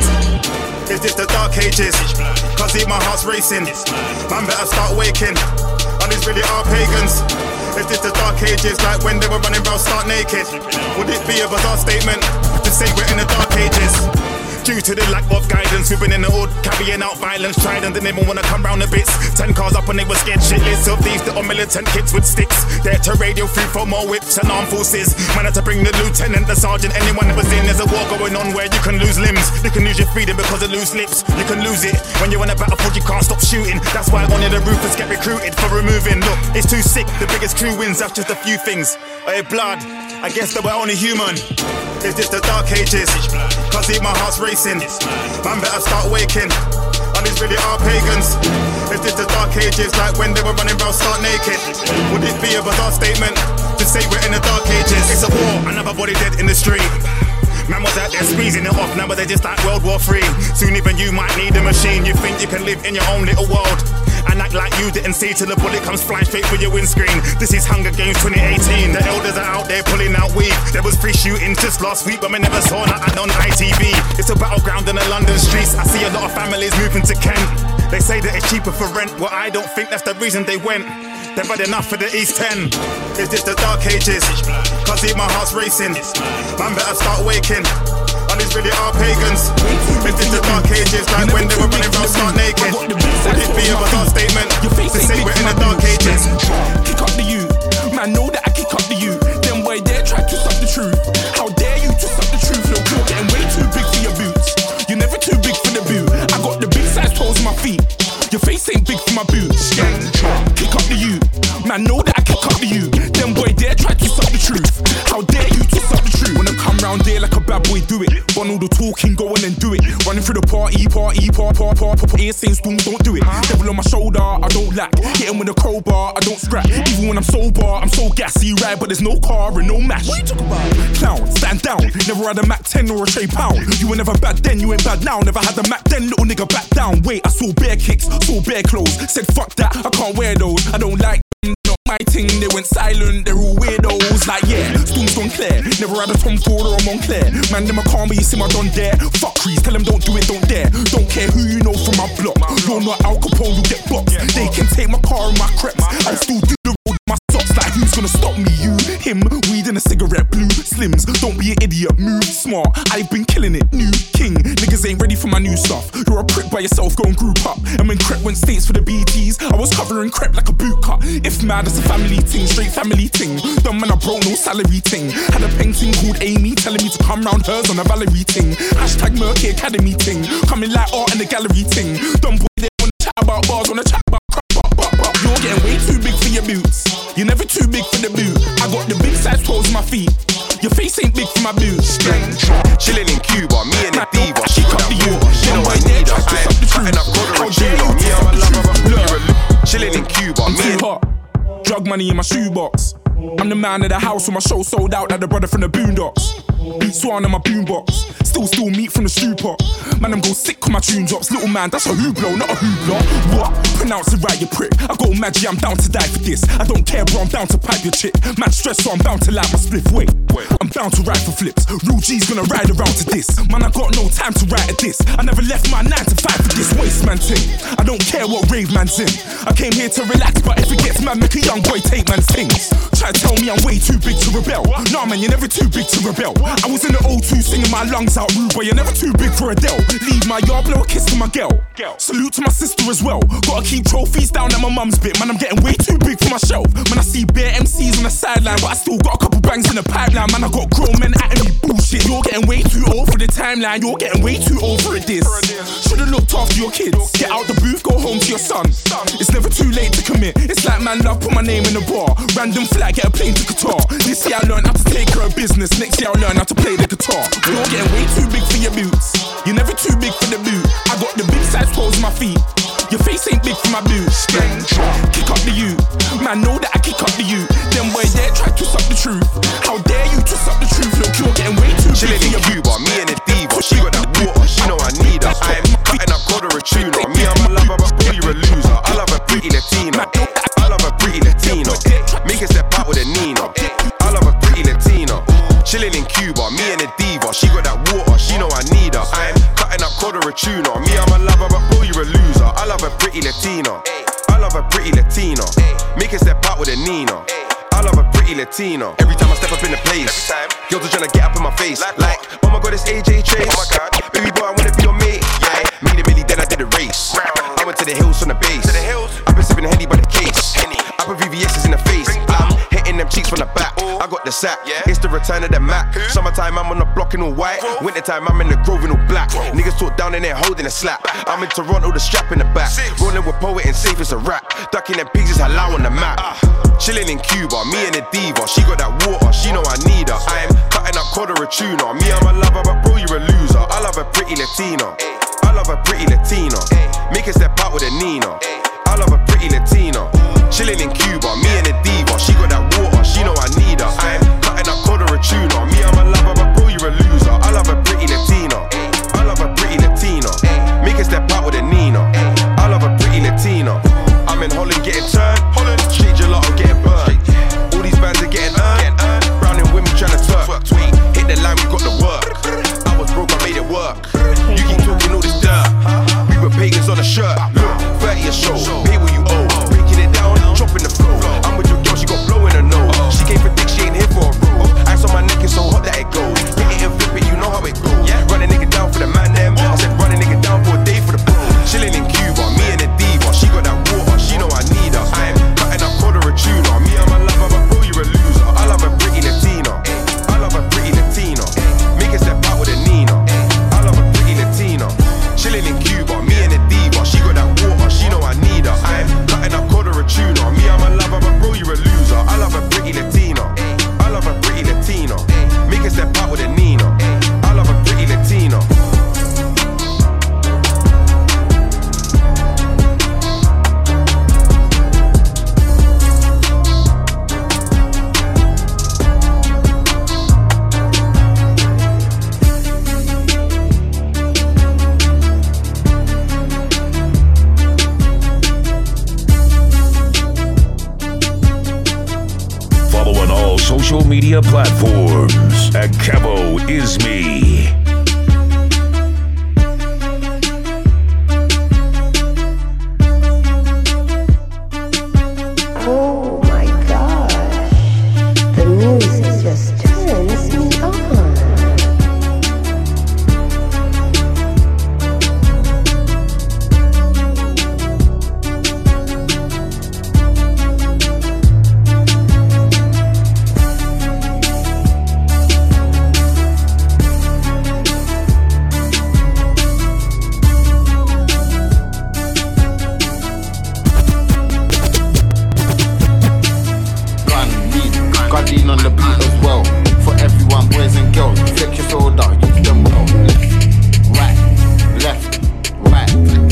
Is this the dark ages? Cause my heart's racing. Man better start waking. And these really are pagans. Is this the dark ages? Like when they were running around stark naked? Would it be a bizarre statement to say we're in the dark ages? Due to the lack of guidance, we've been in the hood, carrying out violence. Tried and didn't even wanna come round the bits. Ten cars up and they were scared shitless of these little militant kids with sticks. There to radio free for more whips and armed forces. Man had to bring the lieutenant, the sergeant, anyone that was in. There's a war going on where you can lose limbs. You can lose your freedom because of loose lips. You can lose it when you're on a battlefield, you can't stop shooting. That's why only the ruthless get recruited for removing. Look, it's too sick, the biggest crew wins, that's just a few things. Hey, blood, I guess that we're only human. Is this the dark ages? Cause my heart's racing. Man better start waking. And these really are pagans. Is this the dark ages? Like when they were running around stark naked? Would it be a bizarre statement to say we're in the dark ages? It's a war, another body dead in the street. Man was out there squeezing it off, now but they're just like World War Three. Soon even you might need a machine. You think you can live in your own little world and act like you didn't see till the bullet comes flying straight through your windscreen. This is Hunger Games twenty eighteen. The elders are out there pulling out weed. There was free shootings just last week, but we never saw nothing on I T V. It's a battleground in the London streets. I see a lot of families moving to Kent. They say that it's cheaper for rent. Well, I don't think that's the reason they went. They've had enough for the East Ten. Is this the dark ages? Cause my heart's racing. Man better start waking. And these really are pagans. Is this the dark ages? Like when they were running around stark naked? Would it be a bizarre statement to say we're in the dark ages? Kick up the youth. Man, know that I kick up the youth. Them boy there try to stop the truth. How dare you to stop the truth? Look, you're getting way too big for your boots. You're never too big for the boot. I got the big size toes on my feet. Your face ain't big for my boots. Kick up the youth. Man, know that I kick up the youth. Them boy there try to stop the truth. How dare you to stop the truth? Wanna come round there like a bad boy, do it. Want all the talking, go on and do it. Running through the party, party, party, party, party, party. Ear saying spoon, don't do it. Devil on my shoulder, I don't lack. Hit him with a crowbar, I don't scrap. Even when I'm sober, I'm so gassy, right? But there's no car and no match. What you talking about? Clown, stand down. Never had a Mac ten or a Shay Pound. You were never bad then, you ain't bad now. Never had a Mac ten, little nigga back down. Wait, I saw bare kicks, saw bare clothes. Said fuck that, I can't wear those. I don't like them, not my thing. They went silent, they're all weirdos. Like yeah, Stones gone clear. Never had a Tom Ford or a Montclair. Man, them a calm, but you see my done there. Fuck Crease, tell them don't do it, don't dare. Don't care who you know from my block. You're not Al Capone, you get boxed. They can take my car and my creps. I'll still do the road with my socks. Like who's gonna stop me? You, him, weed and a cigarette, blue slims. Don't be an idiot, move smart. I've been killing it, new king. Niggas ain't ready for my new stuff. You're a prick by yourself, go and group up. And when Crep went states for the B Ts, I was covering Crep like a boot cut. If mad, it's a family ting, straight family ting. Dumb man, I broke no salary ting. Had a painting called Amy, telling me to come round hers on a Valerie ting. Hashtag Murky Academy ting. Coming like art in the gallery ting. Dumb boy, they wanna chat about bars, wanna chat about crap, but, but, but. You're getting way too big for your boots. You're never too big for the boot. I got the big size toes on my feet. Your face ain't big for my boots. Chilling in Cuba, me and the diva. She cut the you. She know I need her. I am cutting up brother and Gino. Me and my lover. Chilling in Cuba, me and drug money in my shoebox. I'm the man of the house when my show sold out like the brother from the Boondocks. Beat Swan on my boombox. Still, still meat from the stew pot. Man, I'm go sick when my tune drops. Little man, that's a hooplo, not a hoopla. What? Pronounce it right, you prick. I go Maggie, I'm down to die for this. I don't care, bro, I'm down to pipe your chick. Man, stress, so I'm bound to light my spliff. Wait, I'm bound to ride for flips. Real G's gonna ride around to this. Man, I got no time to write at this. I never left my nine to five for this waste man thing. I don't care what rave man's in. I came here to relax, but if it gets mad, make a young boy take man's things. Try to tell me I'm way too big to rebel. Nah, man, you're never too big to rebel. I was in the O two singing my lungs out rude, but you're never too big for Adele. Leave my yard, blow a kiss to my girl. Salute to my sister as well. Gotta keep trophies down at my mum's bit. Man, I'm getting way too big for my shelf. Man, I see bare M Cs on the sideline, but I still got a couple bangs in the pipeline. Man, I got grown men at me bullshit. You're getting way too old for the timeline. You're getting way too old for it this. Should've looked after your kids. Get out the booth, go home to your son. It's never too late to commit. It's like man love, put my name in the bar. Random flat, get a plane to Qatar. This year I learned how to take care of business. Next year I learn how to play the guitar. You're getting way too big for your boots. You're never too big for the boot. I got the big size toes on my feet. Your face ain't big for my boots. Kick up the you. Man, know that I kick up the you. Them boy there try to suck the truth. How dare you to suck the truth? Look, you're getting way too chilling big for in your Cuba, me and the diva. She got that water, she know I need her. I am cutting up Coda a tuna. Me and my lover, but boy, you're a loser. I love a pretty Latina. I love a pretty Latina. Nina. I love a pretty Latina. Every time I step up in the place, girls are trying to get up in my face. Like, oh my god, it's A J Chase. Oh my god, baby boy, I wanna be your mate. Yeah, made a milli, then I did a race. I went to the hills from the base. I've been sipping Henny by the case. I put V V S's in the face. I'm hitting them cheeks from the back. I got the sack. It's the return of the Mac. Summertime, I'm on the block in all white. Wintertime, I'm in the Grove in all black. Niggas talk down and they're holding a slap. I'm in Toronto, the strap in the back. Rolling with poet and safe as a rap. Ducking them pigs is halal on the map. Chilling in Cuba, me and the diva. She got that water, she know I need her. I am cutting up quarter a tuna. Me, I'm a lover, but bro, you're a loser. I love a pretty Latina. I love a pretty Latina. Make a step out with a Nina. I love a pretty Latina. Chilling in Cuba, me and the diva. She got that water, she know I need her. I am cutting up quarter a tuna. Me, I'm a lover, but bro, you're a loser. I love a pretty Latina. I love a pretty Latina. Make a step out with a Nina. I love a pretty Latina. I'm in Holland getting turned. Holland, straight gelato getting burned. All these bands are getting earned. Brown and women trying to twerk. Hit the line, we got the work. I was broke, I made it work. You keep talking all this dirt. We were pagans on a shirt. Look, thirty a show. Pay what you owe. Breaking it down, dropping the flow. I'm with your girl, she got blow in her nose. She came for dick, she ain't here for a roll. Ice on my neck is so hot that it goes. Hit it and flip it, you know how it goes. Run a nigga down for the man them. I said run a nigga down for a day for the bro. Chilling in Cuba, me and the diva. She got that water, she know I need her. I am cutting up quarter a tuna. Me, I'm a lover, but bro, you're a loser. I love a pretty Latina. I love a pretty Latina. Make a step out with a Nina. I love a pretty Latina. Chilling in Cuba, me and the diva. She got that water, she know I need her. I am cutting up quarter a tuna. Me, I'm a lover, but bro, you're a loser. I love a pretty Latina. I love a pretty Latina. Make a step out with a Nina. I love a pretty Latina. Follow on all social media platforms at Cabo Is Me. Oh my gosh, the music just turns me on. Lean on the beat as well. For everyone, boys and girls, flick your shoulder, use them well. Right, left, right,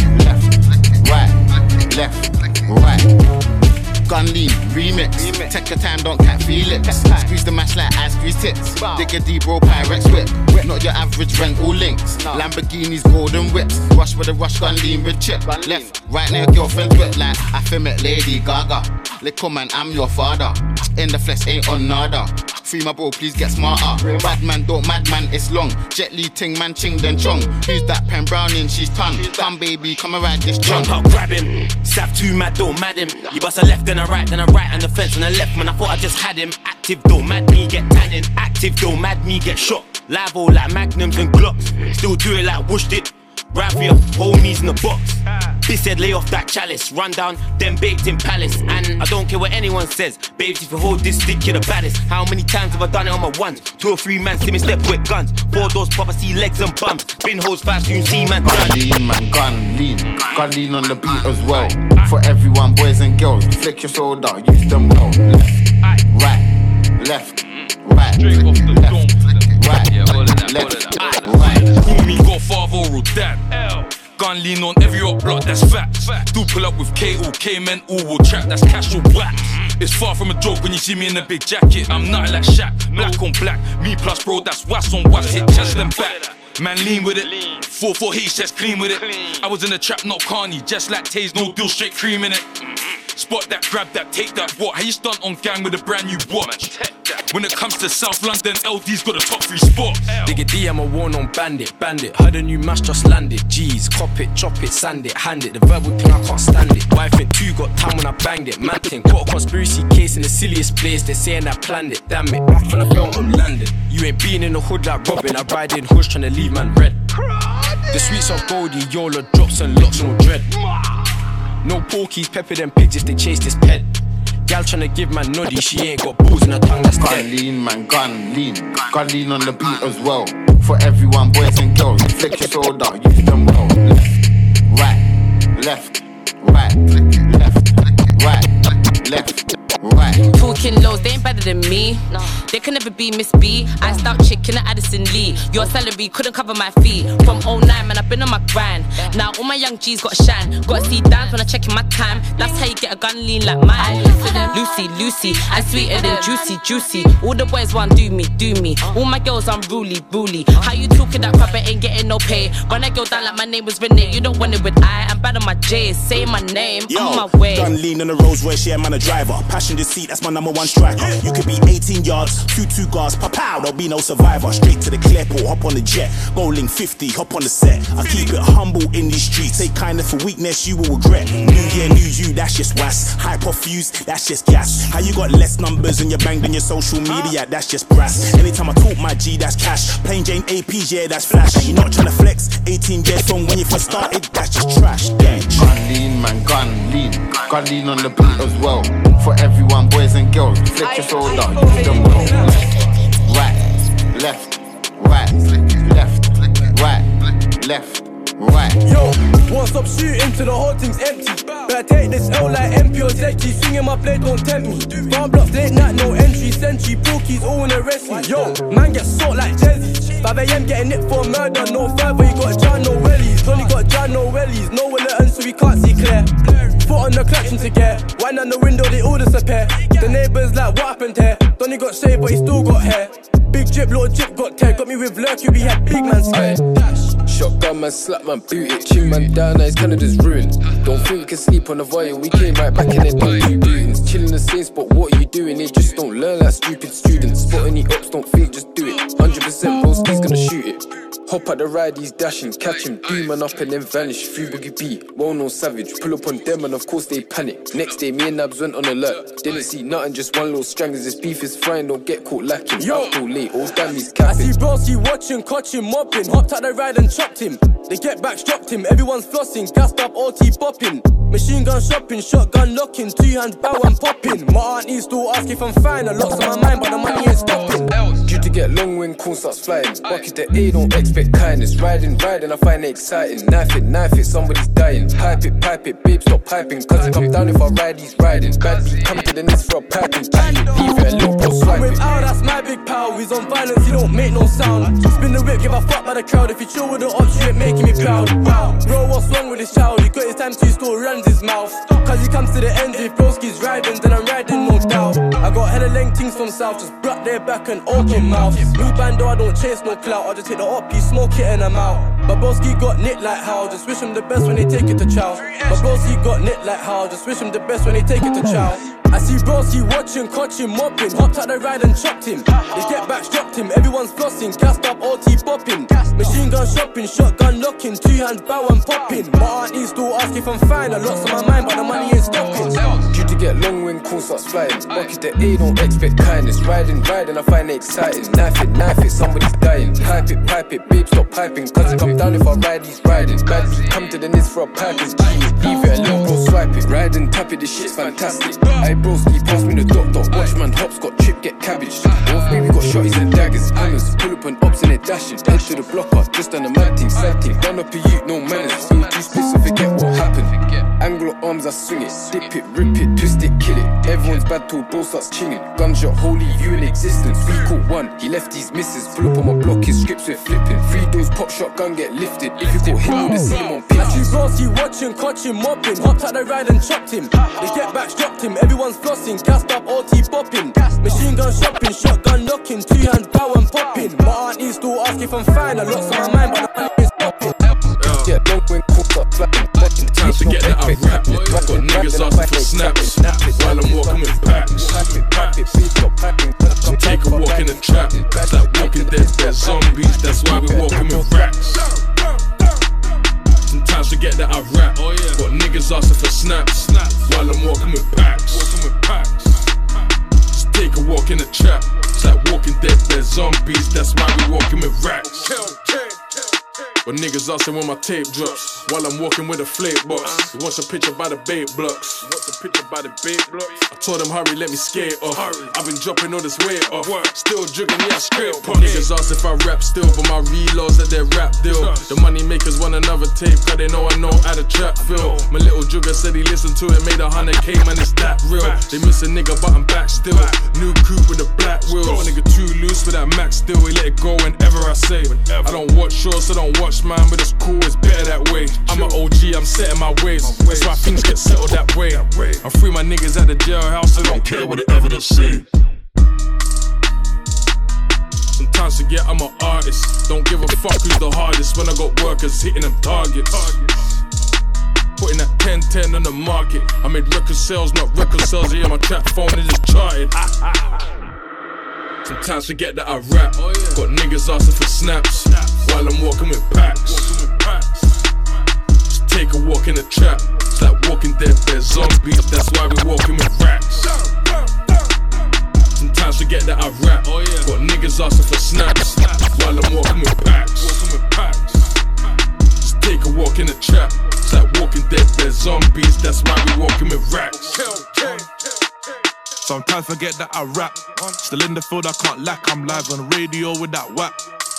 left, right, left, right. Gun lean, remix. Take your time, don't cat Felix. Squeeze the mash like I squeeze tits. Dig a deep roll Pyrex whip. Not your average rental links. Lamborghinis, golden whips. Rush with a rush, gun lean with chip. Left, right now, girlfriend's wet like I film it, Lady Gaga. Little man, I'm your father. In the flesh, ain't on nada. Free my bro, please get smarter. Bad man, don't mad man, it's long. Jet Li ting man, ching then chong. Who's that pen browning? She's tongue. Come baby, come and ride this chong. Jump up, grab him. Sap too mad, don't mad him. You bust a left, then a right, then a right, and the fence on the left. Man, I thought I just had him. Active, don't mad me, get tanning. Active, don't mad me, get shot. Live all like magnums and glocks. Still do it like Woosh did. Right for your homies in the box. Bitch said lay off that chalice. Run down, then baked in palace. And I don't care what anyone says. Babes, if you hold this stick, you're the baddest. How many times have I done it on my ones? Two or three man, see me step with guns. Four doors pop, I see legs and bums. Bin hoes fast, you see man done. Gun lean, man, gun lean. Gun lean on the beat as well. For everyone, boys and girls, flick your shoulder, use them well. Left, right, left, right, left, right, left, right. Call me Godfather or Dad. Gun lean on every up block, that's facts. Do pull up with K O, K-men, all will trap, that's cash or wax. It's far from a joke when you see me in a big jacket. I'm nothing like Shaq, black on black. Me plus bro, that's wax on wax, hit chest and back. Man lean with it, four four H, just clean with it. I was in the trap, not Carney, just like Taze, no deal, straight cream in it. Spot that, grab that, take that, what? How you stunt on gang with a brand new watch? When it comes to South London, L D's got a top three spot. Digga D, I'm a war-known bandit, bandit. Heard a new mash just landed. G's, cop it, chop it, sand it, hand it. The verbal thing, I can't stand it. Wife and two got time when I banged it. Man thing, got a conspiracy case in the silliest place. They're saying I planned it, damn it. Back when I felt I'm landed. You ain't been in the hood like Robin. I ride in hoods tryna leave man red. The sweets are Goldie, Yola drops and locks, no dread. No porkies, pepper them pigs if they chase this pet. Gal tryna give man noddy, she ain't got balls in her tongue, that's gun dead. lean, man, gun lean. Gun lean on the beat as well. For everyone, boys and girls, flex your shoulder, use them well. Left, right, left, right, left, left, right. Talking lows, they ain't better than me. They can never be Miss B. I stout chicken at Addison Lee. Your salary couldn't cover my fee. From oh nine, man, I've been on my grind. Now all my young G's got a shine. Gotta see dance when I check in my time. That's how you get a gun lean like mine. Lucy, Lucy, I'm sweeter than juicy, juicy. All the boys want do me, do me. All my girls unruly, ruly. How you talking that crap, but ain't getting no pay? Run that girl down like my name was Renee. You don't want it with I. I'm bad on my J's. Say my name, Yo, on my way. Gun lean on the Rolls Royce, yeah, man, a driver. Passenger seat, that's my number one striker. You could be eighteen yards, two two guards, pop out, there'll be no survivor. Straight to the Clearport, hop on the jet. Go link fifty, hop on the set. I keep it humble in these streets. Take kindness for weakness, you will regret. New year, new you, that's just was. Hyper fuse, that's just gas. How you got less numbers and you banged on your social media, that's just brass. Anytime I talk my G, that's cash. Plain Jane A Ps, yeah, that's flash. You not tryna flex, eighteen years from when you first started, that's just trash. Yeah. Gun lean, man, gun lean. Gun lean on the beat as well. For everyone, boys and girls, flex your shoulder, use them well. Right, left, right, left, right, left, right. Yo, won't stop shooting till the whole thing's empty. Better take this L like M P or Zeki. Swinging my blade, don't tempt me. Farm blocks, late night, no entry. Sentry, bookies, all in the rest me. Yo, man get sought like Jezzy. five A M getting it for murder. No further, you got John, no wellies. Only got John, no wellies. No will it so we can't see clear. Foot on the collection to get. Wine on the window, they all disappear. The neighbours like, what happened here? Donny got shaved, but he still got hair. Big drip, little drip got tear. Got me with Lurky, we had big man scared. Shotgun man, slap man, boot it. Chin man down, now it's Canada's ruined. Don't think we can sleep on the voyeur. We came right back in it, don't do doings. Chill in the same spot, what are you doing? They just don't learn like stupid students. Spot any ops, don't think, just do it. one hundred percent broski's gonna shoot it. Hop at the ride, he's dashing, catch him, do man up and then vanish. Free Boogie B, well known savage. Pull up on them and of course they panic. Next day, me and Nabs went on alert. Didn't see nothing, just one little stranglers. This beef is frying, don't get caught lacking. Yo, too late, all damn he's capping. I see broski watching, catching, mopping. Hopped at the ride and chopped him. They get back, dropped him. Everyone's flossing, gassed up, O T popping. Machine gun shopping, shotgun locking, two hands bow and popping. My auntie still ask if I'm fine. A lot's on my mind, but the money ain't stopping. Due to get long when corn starts flying. Bucket the A, don't expect kindness. Riding, riding, I find it exciting. Knife it, knife it, somebody's dying. Pipe it, pipe it, babe, stop piping. Cause it come down if I ride, he's riding. Bad beat, come to the nest for a piping. Leave it, a little bro, swipe it. Without, that's my big pal. He's on violence, he don't make no sound. Spin the whip, give a fuck by the crowd. If you chill with the ops, you ain't making me proud. Bro, what's wrong with this child? He got his time to, he still runs his mouth. Cause he comes to the end, if broski's riding, then I'm riding, no doubt. I got hella length things from south, just brought their back and open mouth. New bando, I don't chase no clout, I just hit the op, you smoke it and I'm out. My broski got knit like how, just wish him the best when they take it to chow. My broski got knit like how, just wish him the best when they take it to chow. I see broski watching, catching, mopping. Hopped out the ride and chopped him. They get back, dropped him. Everyone's flossing, gassed up, O T popping. Machine gun shopping, shotgun locking, two hands bow and popping. My auntie still ask if I'm fine. A lot's on my mind, but the money ain't stopping. Due to get long when corn starts flying. Bucket the A, don't expect kindness. Riding, riding, I find it exciting. Knife it, knife it, somebody's dying. Pipe it, pipe it, babe, stop piping. Cause it come down if I ride, he's riding. Bad beat, come to the nest for a pipe. It's genius, leave it, a little bro, swipe it. Ride and tap it, this shit's fantastic. I broski, pass me the dot dot. Watchman hops, got trip, get cabbage. Both baby got shotties and daggers. Hammers, pull up and ops and it dashing. Head to the blocker, just on the mad team, side team. Done up a youth, no manners. Still too specific, forget what happened. Angle of arms, I swing it. Dip it, rip it, twist it, kill it. Everyone's bad till bro starts chinging. Gunshot, holy, you in existence. We caught one, he left his misses. Pull up on my block, his scripts with flipping. Three doors, pop shot, gun get lifted. If you caught him, you would have seen him on pictures. I see broski watching, catching, mopping. Hopped out the ride and chopped him. They get back, dropped him. Everyone's flossing, gassed up, O T popping. Machine gun shopping, shotgun locking, two hands bow and popping. My auntie still ask if I'm fine. A lot's on my mind, but the money ain't stopping. Yeah, don't win, cool, start flapping. Time to get that I'm rapping. Got niggas asking for snaps while I'm walking with packs. Take a walk in the trap. It's like walking dead, there's zombies, that's why we walking with racks. But niggas asking when my tape drops, while I'm walking with a flake box. He wants a picture by the bait blocks. What's a picture by the bait blocks? I told him hurry, let me skate off. I've been dropping all this weight off. Still jugging, yeah, straight pop. Niggas ask if I rap still, but my reloads at their rap deal. The money makers want another tape, cause they know I know how the trap feel. My little jugger said he listened to it, made a hundred K, man, it's that real. They miss a nigga, but I'm back still. New coupe with the black wheels. Nigga too loose for that max still. He let it go whenever I say. I don't watch shorts, so don't watch man, but it's cool, it's better that way. I'm an O G, I'm setting my ways. That's why things get settled that way. I'm free my niggas at the jailhouse, I don't care what the evidence say. Sometimes forget I'm an artist. Don't give a fuck who's the hardest when I got workers hitting them targets. Putting that ten ten on the market. I made record sales, not record sales. Yeah, my trap phone is just charted. Sometimes forget that I rap. Got niggas asking for snaps while I'm walking with packs. Just take a walk in the trap. It's like walking dead, there's zombies. That's why we walking with racks. Sometimes forget that I rap. Got niggas asking for snaps while I'm walking with packs. Just take a walk in the trap. It's like walking dead, there's zombies. That's why we walking with racks. Sometimes forget that I rap. Still in the field, I can't lack. I'm live on the radio with that whack.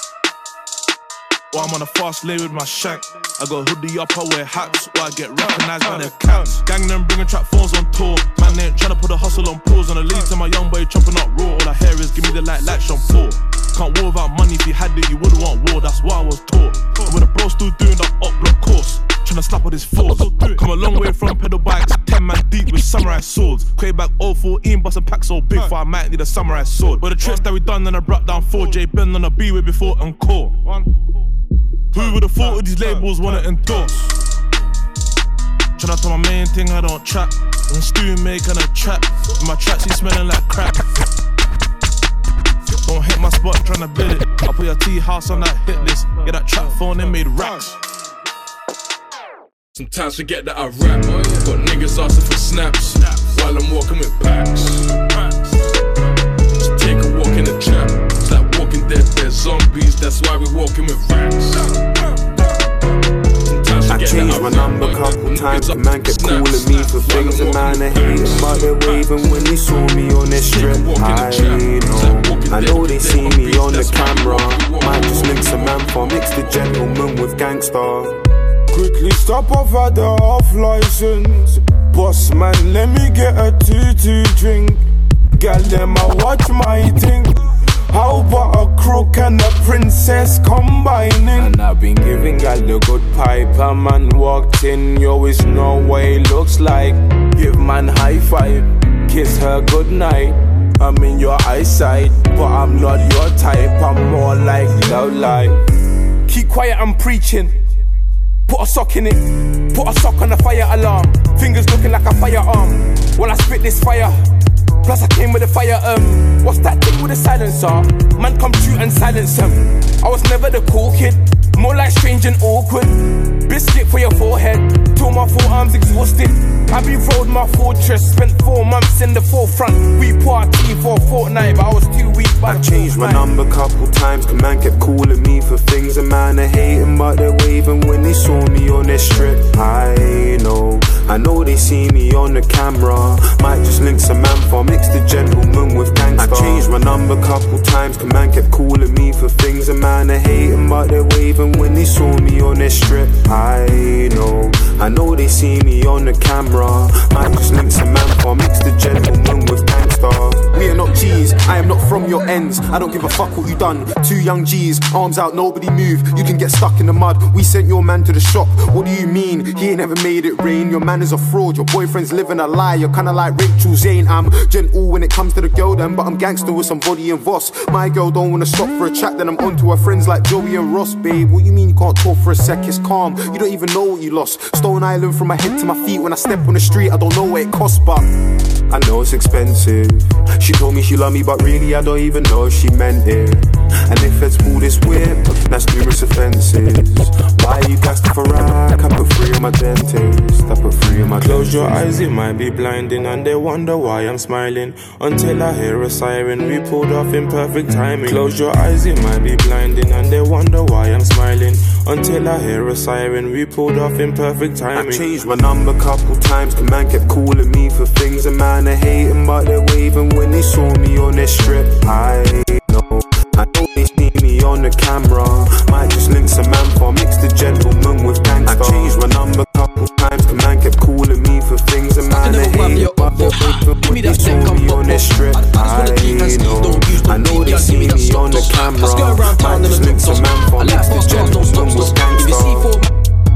Or I'm on a fast lane with my shank. I got hoodie up, I wear hats. Or I get recognised by their cats. Gang them bringing trap phones on tour. Man ain't tryna put a hustle on pause. On the lead to my young boy chopping up raw. All I hear is give me the light like shampoo. Can't war without money, if you had it you wouldn't want war. That's what I was taught. And with the bro still doing the up block course, tryna slap on his force. Come a long way from pedal bikes, ten man deep with samurai swords. Crave back oh fourteen, bustin' pack so big for I might need a samurai sword. But the tricks that we done, then I brought down four J Ben on a B way before encore. Who would've thought of these labels wanna endorse? Tryna tell my main thing, I don't trap. I'm stew making a trap. My tracks, he smelling like crap. Don't hit my spot, tryna build it. I put your tea house on that hit list. Get that trap phone and made racks. Sometimes forget that I rap. Got niggas asking for snaps while I'm walking with packs. Just take a walk in the trap. It's like walking dead, there's zombies. That's why we walking with racks. I changed my number a couple times. The man kept calling me for things a man I hate. But they're waving when they saw me on their strip. I know, I know they see me on the camera. Might just link some man for mix the gentleman with gangster. Quickly stop off at the off license. Boss man, let me get a two two drink. Girl, them I watch my thing. How about a crook and a princess combining? And I've been giving gal a good pipe. A man walked in, yo, it's no way looks like. Give man high five, kiss her good night. I'm in your eyesight, but I'm not your type. I'm more like low light. Keep quiet, I'm preaching. Put a sock in it, put a sock on the fire alarm. Fingers looking like a firearm. When I spit this fire, plus I came with a fire, um what's that thing with a silencer? Man come shoot and silence him. I was never the cool kid, more like strange and awkward. Biscuit for your forehead, till my forearms exhausted. I be-rolled my fortress, spent four months in the forefront. We party for a fortnight, but I was too weak. I changed my number couple times, cause man kept calling me for things a man are hating. But they're waving when they saw me on their strip. I know, I know they see me on the camera. Might just link some man for mix the gentleman with gangster. I changed my number couple times, cause man kept calling me for things a man are hating. But they're waving when they saw me on their strip. I know, I know they see me on the camera. Might just link some man for mix the gentleman with gangster. We are not G's, I am not from your ends. I don't give a fuck what you done. Two young G's, arms out, nobody move. You can get stuck in the mud. We sent your man to the shop. What do you mean? He ain't never made it rain. Your man is a fraud. Your boyfriend's living a lie. You're kinda like Rachel Zane. I'm gentle when it comes to the girl then, but I'm gangster with some body and Voss. My girl don't wanna stop for a chat, then I'm on to her friends like Joey and Ross. Babe, what you mean you can't talk for a sec? It's calm. You don't even know what you lost. Stone Island from my head to my feet. When I step on the street, I don't know what it costs, but I know it's expensive. She told me she loved me, but really I don't even know if she meant it. And if it's all this whip, that's numerous offences. Why you gassed for rack? I put three on my dentist. I put three on my Close dentist. your eyes, it might be blinding, and they wonder why I'm smiling. Until I hear a siren, we pulled off in perfect timing. Close your eyes, it might be blinding, and they wonder why I'm smiling. Until I hear a siren, we pulled off in perfect timing. I changed my number couple times, cause man kept calling me for things. And man are hating, but they're waving when they saw me on their strip. I know, I know they see me on the camera. Might just link some man for mix the gentleman with gangster. I changed my number couple times, cause man kept calling me for things. And man are hating, but they're waving when they saw me on their strip. I know, I know they see me on the camera. Might just link some man for mix the gentleman with gangster.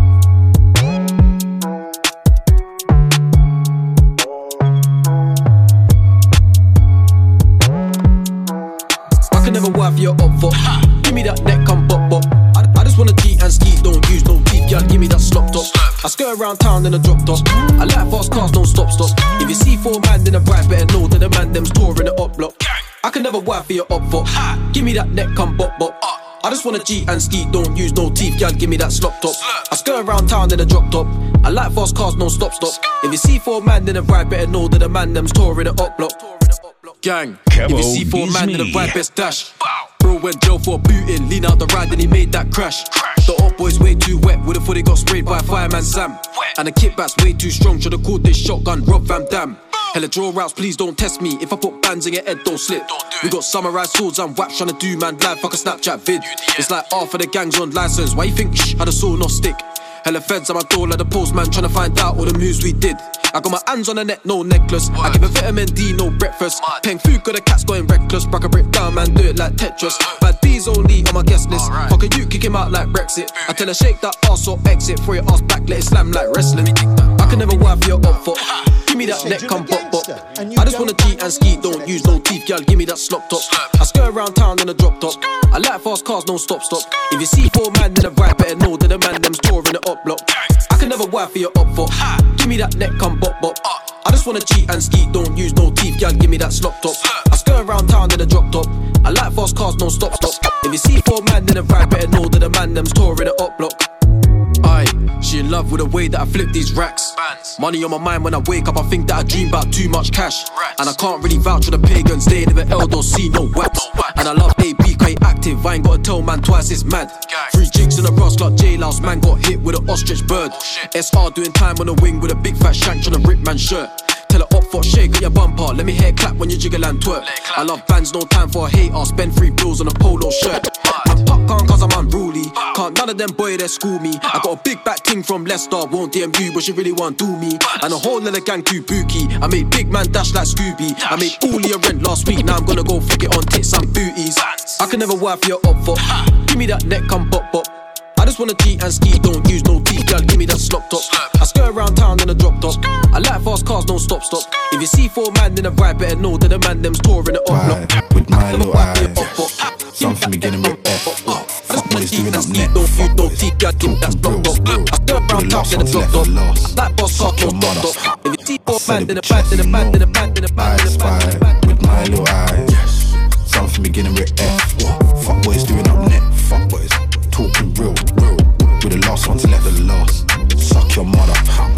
Never wife you're up for. Give me that neck, come bop bop. I, I just wanna cheat and ski, don't use no teeth, girl. Give me that slop top. I skirt around town in a drop top. I like fast cars, don't stop stop. If you see four man in a ride, better know that the man them's touring the up block. I can never wife you're up for. Give me that neck, come bop bop. I just wanna cheat and ski, don't use no teeth, girl. Give me that slop top. I skirt around town in a drop top. I like fast cars, no stop stop. If you see four man in a ride, better know that the man them's touring the up block. Gang, if you see four man in the ride, best dash. Bro went jail for booting, lean out the ride and he made that crash. The up boy's way too wet, would've thought he got sprayed by fireman Sam. And the kickback's way too strong, should've called this shotgun Rob Van Dam. Hella draw routes, please don't test me. If I put bands in your head, don't slip. We got samurai swords and wax trying to do man live, fuck a Snapchat vid. It's like half of the gang's on license, why you think shh, had a saw not stick? Hella feds at my door like the postman tryna find out all the moves we did. I got my hands on the neck, no necklace. I give a vitamin D, no breakfast. Paying food, got the cats going reckless. Brack a brick down, man, do it like Tetris. Bad D's only on my guest list. Fuck a you, kick him out like Brexit. I tell her shake that ass or exit. Throw your ass back, let it slam like wrestling. I can never wife your up for. Give me that neck, come pop pop. I just wanna cheat and ski, don't use no teeth, girl. Give me that slop top. I skirt around town in a drop top. I like fast cars, no stop stop. If you see four man in a ride, better know that the man them's touring the up block. I can never wife for your up for. Give me that neck, come bop bop. I just wanna cheat and ski, don't use no teeth, girl. Give me that slop top. I skirt around town in a drop top. I like fast cars, no stop stop. If you see four man in a ride, better know that the man them's touring the up block. Aye, she in love with the way that I flip these racks. Money on my mind when I wake up, I think that I dream about too much cash. And I can't really vouch for the pagans, they never L don't see no wax. And I love A B, quite active, I ain't gotta tell man twice, it's mad. Three jigs in a Ross Clark jailhouse, man got hit with an ostrich bird. S R doing time on the wing with a big fat shank tryna rip man's shirt. Tell her up for shake at your bumper, let me hear clap when you jiggle and twerk. I love bands, no time for a hater, spend three bills on a polo shirt. Man popcorn cause I'm unruly, can't none of them boy they school me. I got a big back king from Leicester, won't D M you but she really want do me. And a whole little gang too bookie, I made big man dash like Scooby. I made all your rent last week, now I'm gonna go flick it on tits and booties. I can never wife your up for, give me that neck, come bop bop. I just wanna cheat and ski, don't use no teeth, girl, give me that slop top. I skirt around town in a drop top. I like fast cars, no stop stop. If you see four man in a ride, better know that the man them's touring the up block. With my little eyes, something beginning with F. Fuck what it's doing up next. Don't use no teeth, girl, give me that slop top. I skirt around town in a drop top. I like fast cars, no stop stop. If you see four man in a band, in a band, in a band, in a band, in a band. With my little eyes, something beginning with F. Fuck what it's doing up next. Fuck what it's talking real, real. With the last ones left, the last. Suck your mother.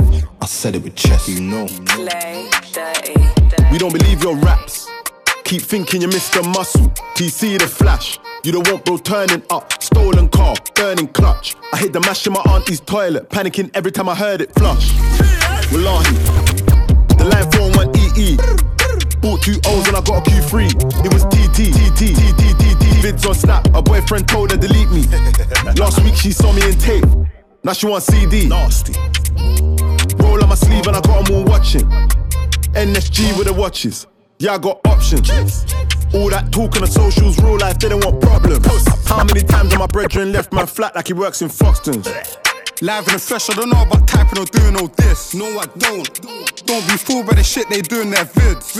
I said it with chest, you know. We don't believe your raps. Keep thinking you're Mister Muscle. T C the flash. You don't want bro turning up. Stolen car, burning clutch. I hit the mash in my auntie's toilet, panicking every time I heard it flush. Wallahi, the line four one E E. Bought two O's and I got a Q three. It was T T, T T, T T, T T. Vids on Snap, a boyfriend told her delete me. Last week she saw me in tape, now she want C D. Nasty. Roll on my sleeve and I got them all watching. N S G with the watches, yeah I got options. All that talk on the socials, real life, they don't want problems. How many times have my brethren left man flat like he works in Foxtons? Live in the flesh, I don't know about typing or doing all this. No, I don't. Don't be fooled by the shit they do in their vids.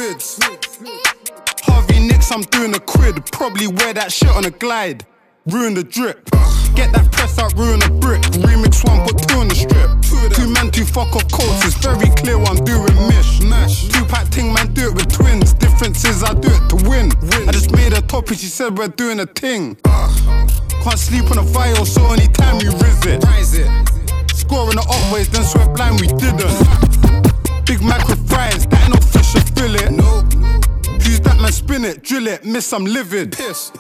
vids. Harvey Nicks, I'm doing a quid. Probably wear that shit on a glide. Ruin the drip. Get that press out, ruin a brick. Remix one, put two on the strip. Two man, two fuck off coats. It's very clear what I'm doing. Mish. Two pack ting, man, do it with twins. Difference is I do it to win. I just made a topic, she said we're doing a ting. Can't sleep on a vial, so anytime we rise it. Scoring the up ways, then sweat blind, we didn't. Big Mac with fries, that ain't no fish or fillet. Who's that man, spin it, drill it, miss, I'm livid. Piss.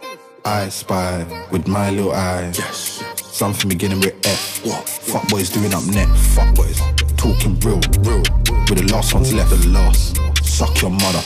I spy with my little eye. Yes. Something beginning with F. What? Fuck boys doing up net. Fuck boys talking real, real. With the last ones left, the last. Suck your mother.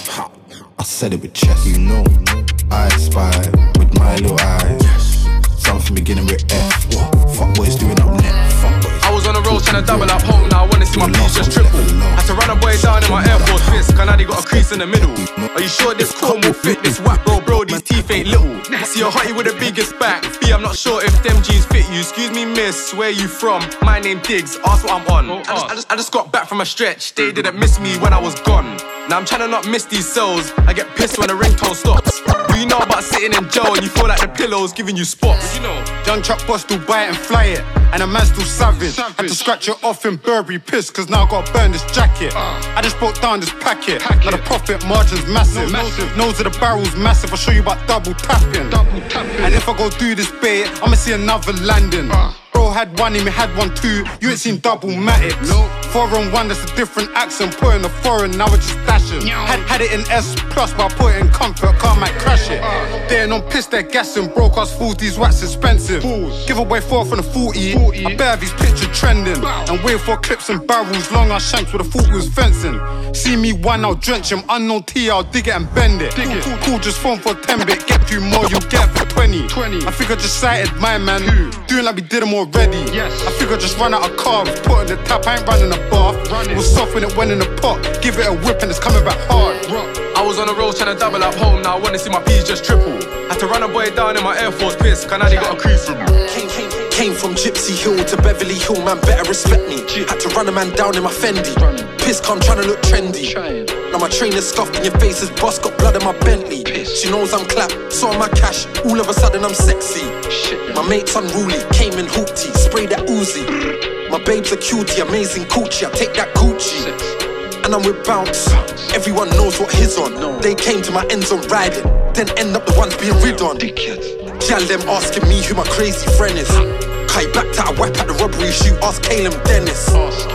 I said it with chest, you know. I spy with my little eye. Yes. Something beginning with F. What? Fuck boys doing up net. Fuck boys. I was on the road trying to double up home. Now I wanna see my piece just triple. Had to run a boy down in my Air Force piss. Canadi got a crease in the middle. Are you sure this comb will fit this whack bro? Bro, these teeth ain't little. See a hottie with the biggest back. B, I'm not sure if them jeans fit you. Excuse me, miss, where you from? My name Diggs, ask what I'm on. I just, I just, I just got back from a stretch. They didn't miss me when I was gone. Now I'm trying to not miss these cells. I get pissed when the ringtone stops. Do you know about sitting in jail and you feel like the pillow's giving you spots? You know, young truck boss still buy it and fly it, and a man still savage. savage. Had to scratch it off in Burberry piss, cause now I gotta burn this jacket. Uh, I just broke down this packet. packet. Now the profit margin's massive. No, massive. Nose of the barrel's massive. I'll show you about double tapping. Double tapping. And if I go do this bait, I'ma see another landing. Uh. Bro had one, him had one too. You ain't seen double matics. No. Four on one, that's a different accent. Put in the foreign, now it's just dashing. Had, had it in S plus, but I put it in comfort. Car might crash it. Uh. They ain't on piss, they're gassing. Broke us fools, these wax expensive. Fools. Give away four from the forty. forty. I better have his picture trending. Wow. And wait for clips and barrels. Long ass shanks with a foot was fencing. See me one, I'll drench him. Unknown T, I'll dig it and bend it. Dig cool, it. Cool, cool, just phone for ten bit. Get you more, you'll get for twenty. twenty. I think I just sighted my man. Who? Doing like we did them already. Yes. I think I just run out of carbs. Put in the tap, I ain't running a bath. Run it was soft when it went in the pot. Give it a whip and it's coming back hard. I was on the road trying to double up home. Now I wanna see my P's just triple. Had to run a boy down in my Air Force piss. Canadi got a crease in me. Came, came, came from Gypsy Hill to Beverly Hill. Man better respect me. Had to run a man down in my Fendi. Piss come trying to look trendy. Now my trainer's scuffed in your face. His boss got blood in my Bentley. She knows I'm clapped. Saw my cash. All of a sudden I'm sexy. My mate's unruly. Came in hoopty. Sprayed that Uzi. My babe's a cutie. Amazing coochie. I take that Gucci. And I'm with Bounce. Everyone knows what he's on. They came to my end zone riding, then end up the ones being rid on. Gal them asking me who my crazy friend is. Kai back to a wipe at the robbery shoot. Ask Caleb Dennis.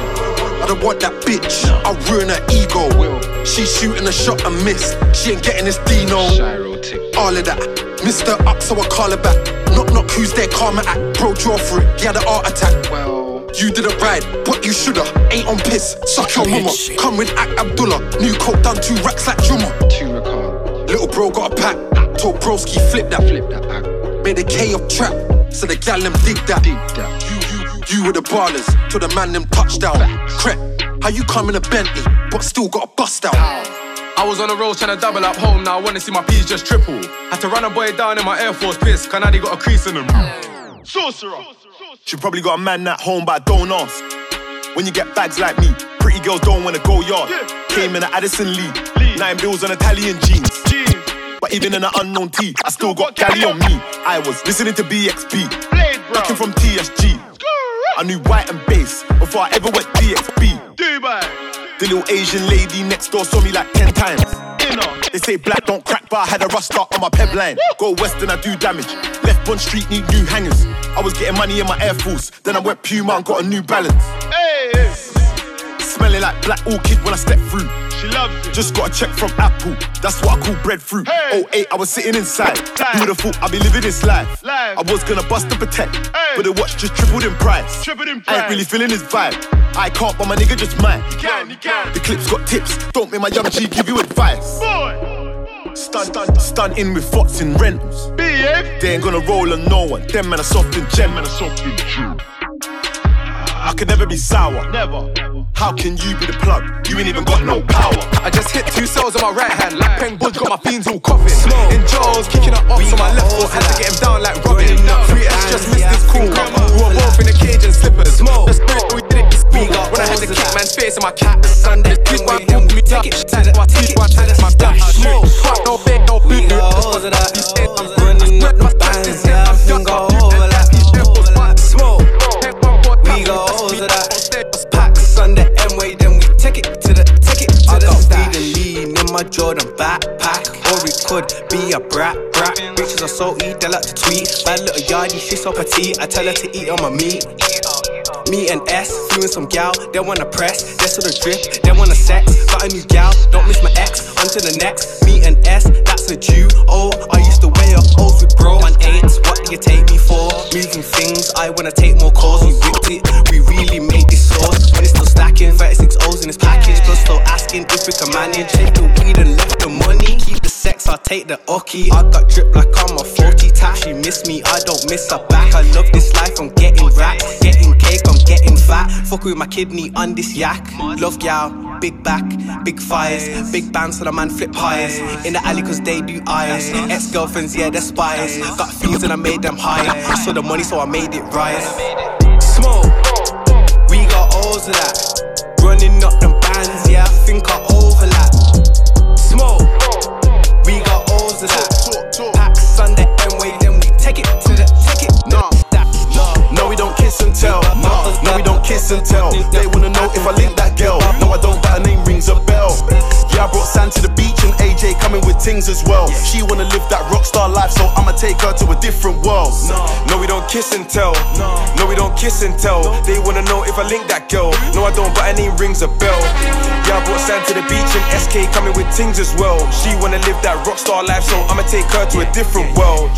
I don't want that bitch. I'll ruin her ego. She's shooting a shot and miss. She ain't getting this Dino. All of that. Mister Up, so I call her back. Knock knock, who's there? Karma act. Bro, draw for it. He had a heart attack. You didn't ride, but you shoulda. Ain't on piss, suck your mama. Come with Act Abdullah. New coat done two racks like Juma. Little bro got a pack. Told broski flip that. Flip that pack. Made a K of trap, so the gal them dig that. Dig that. You, you, you were the ballers, till the man them touchdown. Crep, how you come in a Bentley, but still got a bust out? I was on the road trying to double up home. Now I wanna see my P's just triple. Had to run a boy down in my Air Force piss. Canadi got a crease in them. Sorcerer. She probably got a man at home, but I don't ask. When you get bags like me, pretty girls don't wanna go yard. Yeah. Came in an Addison Lee, Lee. Nine bills on Italian jeans. jeans. But even in an unknown T, I still got Cali on me. I was listening to B X B, looking from T S G. I knew white and bass before I ever went D X B. Dubai. The little Asian lady next door saw me like ten times. They say black don't crack, but I had a rust start on my peb line. Go west and I do damage. Left Bond Street, need new hangers. I was getting money in my Air Force, then I went Puma and got a New Balance. Hey, hey. Smelling like black orchid when I step through. She loves it. Just got a check from Apple, that's what I call breadfruit. Hey. oh eight, I was sitting inside. Who would've thought I'd be living this life? life. I was gonna bust and protect, hey. But the watch just tripled in price. Tripled in price. I ain't really feeling his vibe. I can't, but my nigga just might. You can, you can. The clip's got tips, don't make my young G give you advice. Boy. Stun, stun, stunting with Fox in rentals. Behave. They ain't gonna roll on no one. Them men are soft and gem. Men are soft and gem. I could never be sour. Never. How can you be the plug? You ain't even got no power. I just hit two cells on my right hand. Like Peng Budge got my fiends all coughing. In jaws, kicking up ops on my left foot. Had to get him down like Robin. three S just missed his cool. We were both in the cage and slippers. The spirit we did it speak. When I had the kick man's face in my cat. Sunday, this one pulled me up. Tight my teeth, one tight my dash. Fuck no fake, no beat. Running up my bands, yeah, I think I'll over like could be a brat, brat. Bitches are salty, they like to tweet. Bad little yardie, she's so petite. I tell her to eat on my meat. Me and S, fluing some gal, they wanna press. They saw the drip, they wanna sex. Got a new gal, don't miss my ex. On to the next, me and S, that's a Jew. Oh, I used to weigh up O's with bro on eights. What do you take me for? Moving things, I wanna take more calls. We whipped it, we really made this sauce. When it's still stacking, thirty-six O's in this package. Plus still asking if we can manage. Take the weed and left the money. Keep the sex, I'll take the okie. I got drip like I'm a forty tash. She miss me, I don't miss her back. I love this life, I'm getting racks. Getting cake, I'm getting fat. Fuck with my kidney on this yak. Love gal, big back, big fires. Big bands so the man flip hires. In the alley cause they do eyes. Ex-girlfriends, yeah, they're spies. Got fiends and I made them higher. I saw the money so I made it rise. Smoke, we got O's of that. Running up them bands, yeah, I think I overlap. Smoke, we got O's of that. Packs on the M-way, then we take it to the, take it. No, no, we don't kiss and tell. No, no, we don't kiss and tell. They wanna know if I link that girl. No, I don't, but her name rings a bell. Yeah, I brought Sam to the beach and A J coming with things as well. She wanna live that rockstar life, so I'ma take her to a different world. No, we don't kiss and tell. No, we don't kiss and tell. They wanna know if I link that girl. No, I don't, but her name rings a bell. Yeah, I brought Sam to the beach and S K coming with things as well. She wanna live that rockstar life, so I'ma take her to a different world.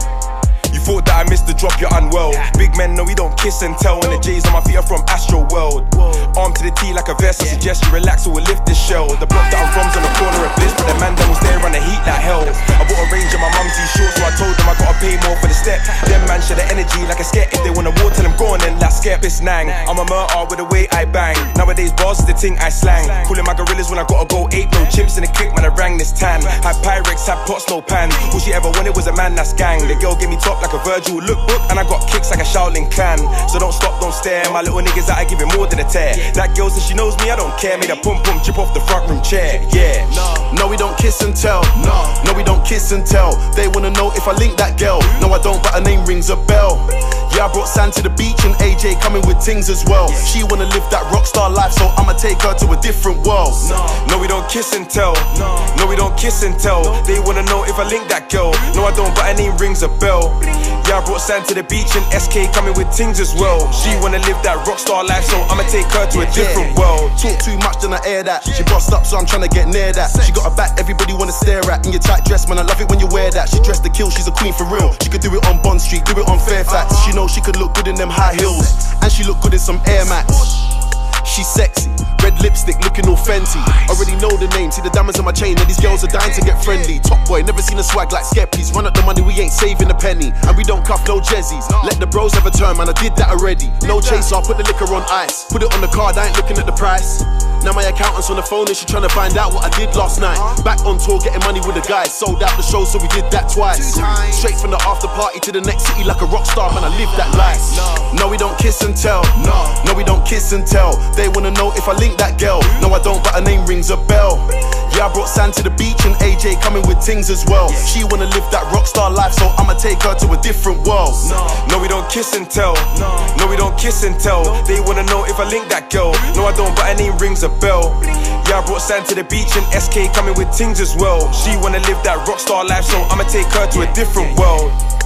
You thought that I missed the drop, you're unwell. Big men, no, we don't kiss and tell. And the J's on my feet are from Astro World. Arm to the T like a vest, I suggest you relax or we'll lift this shell. The block that I'm from's on the corner of Bliss, but the man that was there on the heat like hell. I bought a range of my mum's short, so I told them I gotta pay more for the step. Them man share the energy like a sket. If they wanna war, tell them go on then, let's skep. It's nang. I'm a murder with the way I bang. Nowadays bars is the thing I slang. Cooling my gorillas when I gotta go eight. No chips in the kick, man, I rang this tan. Had Pyrex, had pots, no pan. All she ever wanted was a man that's gang. The girl gave me top like a Virgil lookbook, and I got kicks like a Shaolin clan. So don't stop, don't stare. My little niggas that I give it more than a tear. That girl says she knows me, I don't care. Made a pum pum chip off the front room chair. Yeah. No, we don't kiss and tell. No, no, we don't kiss and tell. They wanna know if I link that girl. No, I don't, but her name rings a bell. Yeah, I brought Sam to the beach and A J coming with things as well. She wanna live that rockstar life, so I'ma take her to a different world. No, we don't kiss and tell. No, we don't kiss and tell. They wanna know if I link that girl. No, I don't, but her name rings a bell. Yeah, I brought Sam to the beach and S K coming with things as well. She wanna live that rockstar life, so I'ma take her to a different world. Talk too much, then I air that. She bossed up, so I'm trying to get near that. She got a back, everybody wanna stare at. In your tight dress, man, I love it when you wear that. She dressed to kill, she's a queen for real. She could do it on Bond Street, do it on Fairfax. She knows she could look good in them high heels, and she look good in some Air Max. She's sexy, red lipstick looking all Fenty. Already know the name, see the diamonds on my chain, and these girls are dying to get friendly. Top boy, never seen a swag like Skep. Please run up the money, we ain't saving a penny. And we don't cuff no jezzies. Let the bros have a turn, man, I did that already. No chaser, I'll put the liquor on ice. Put it on the card, I ain't looking at the price. Now my accountant's on the phone and she trying to find out what I did last night. Back on tour, getting money with the guys. Sold out the show, so we did that twice. Straight from the after party to the next city like a rock star, man, I live that life. No, we don't kiss and tell. No, we don't kiss and tell. They wanna know if I link that girl. No, I don't, but her name rings a bell. Yeah, I brought Sam to the beach and A J coming with things as well. She wanna live that rockstar life, so I'ma take her to a different world. No, we don't kiss and tell. No, we don't kiss and tell. They wanna know if I link that girl. No, I don't, but her name rings a bell. Yeah, I brought Sam to the beach and S K coming with things as well. She wanna live that rockstar life, so I'ma take her to a different world.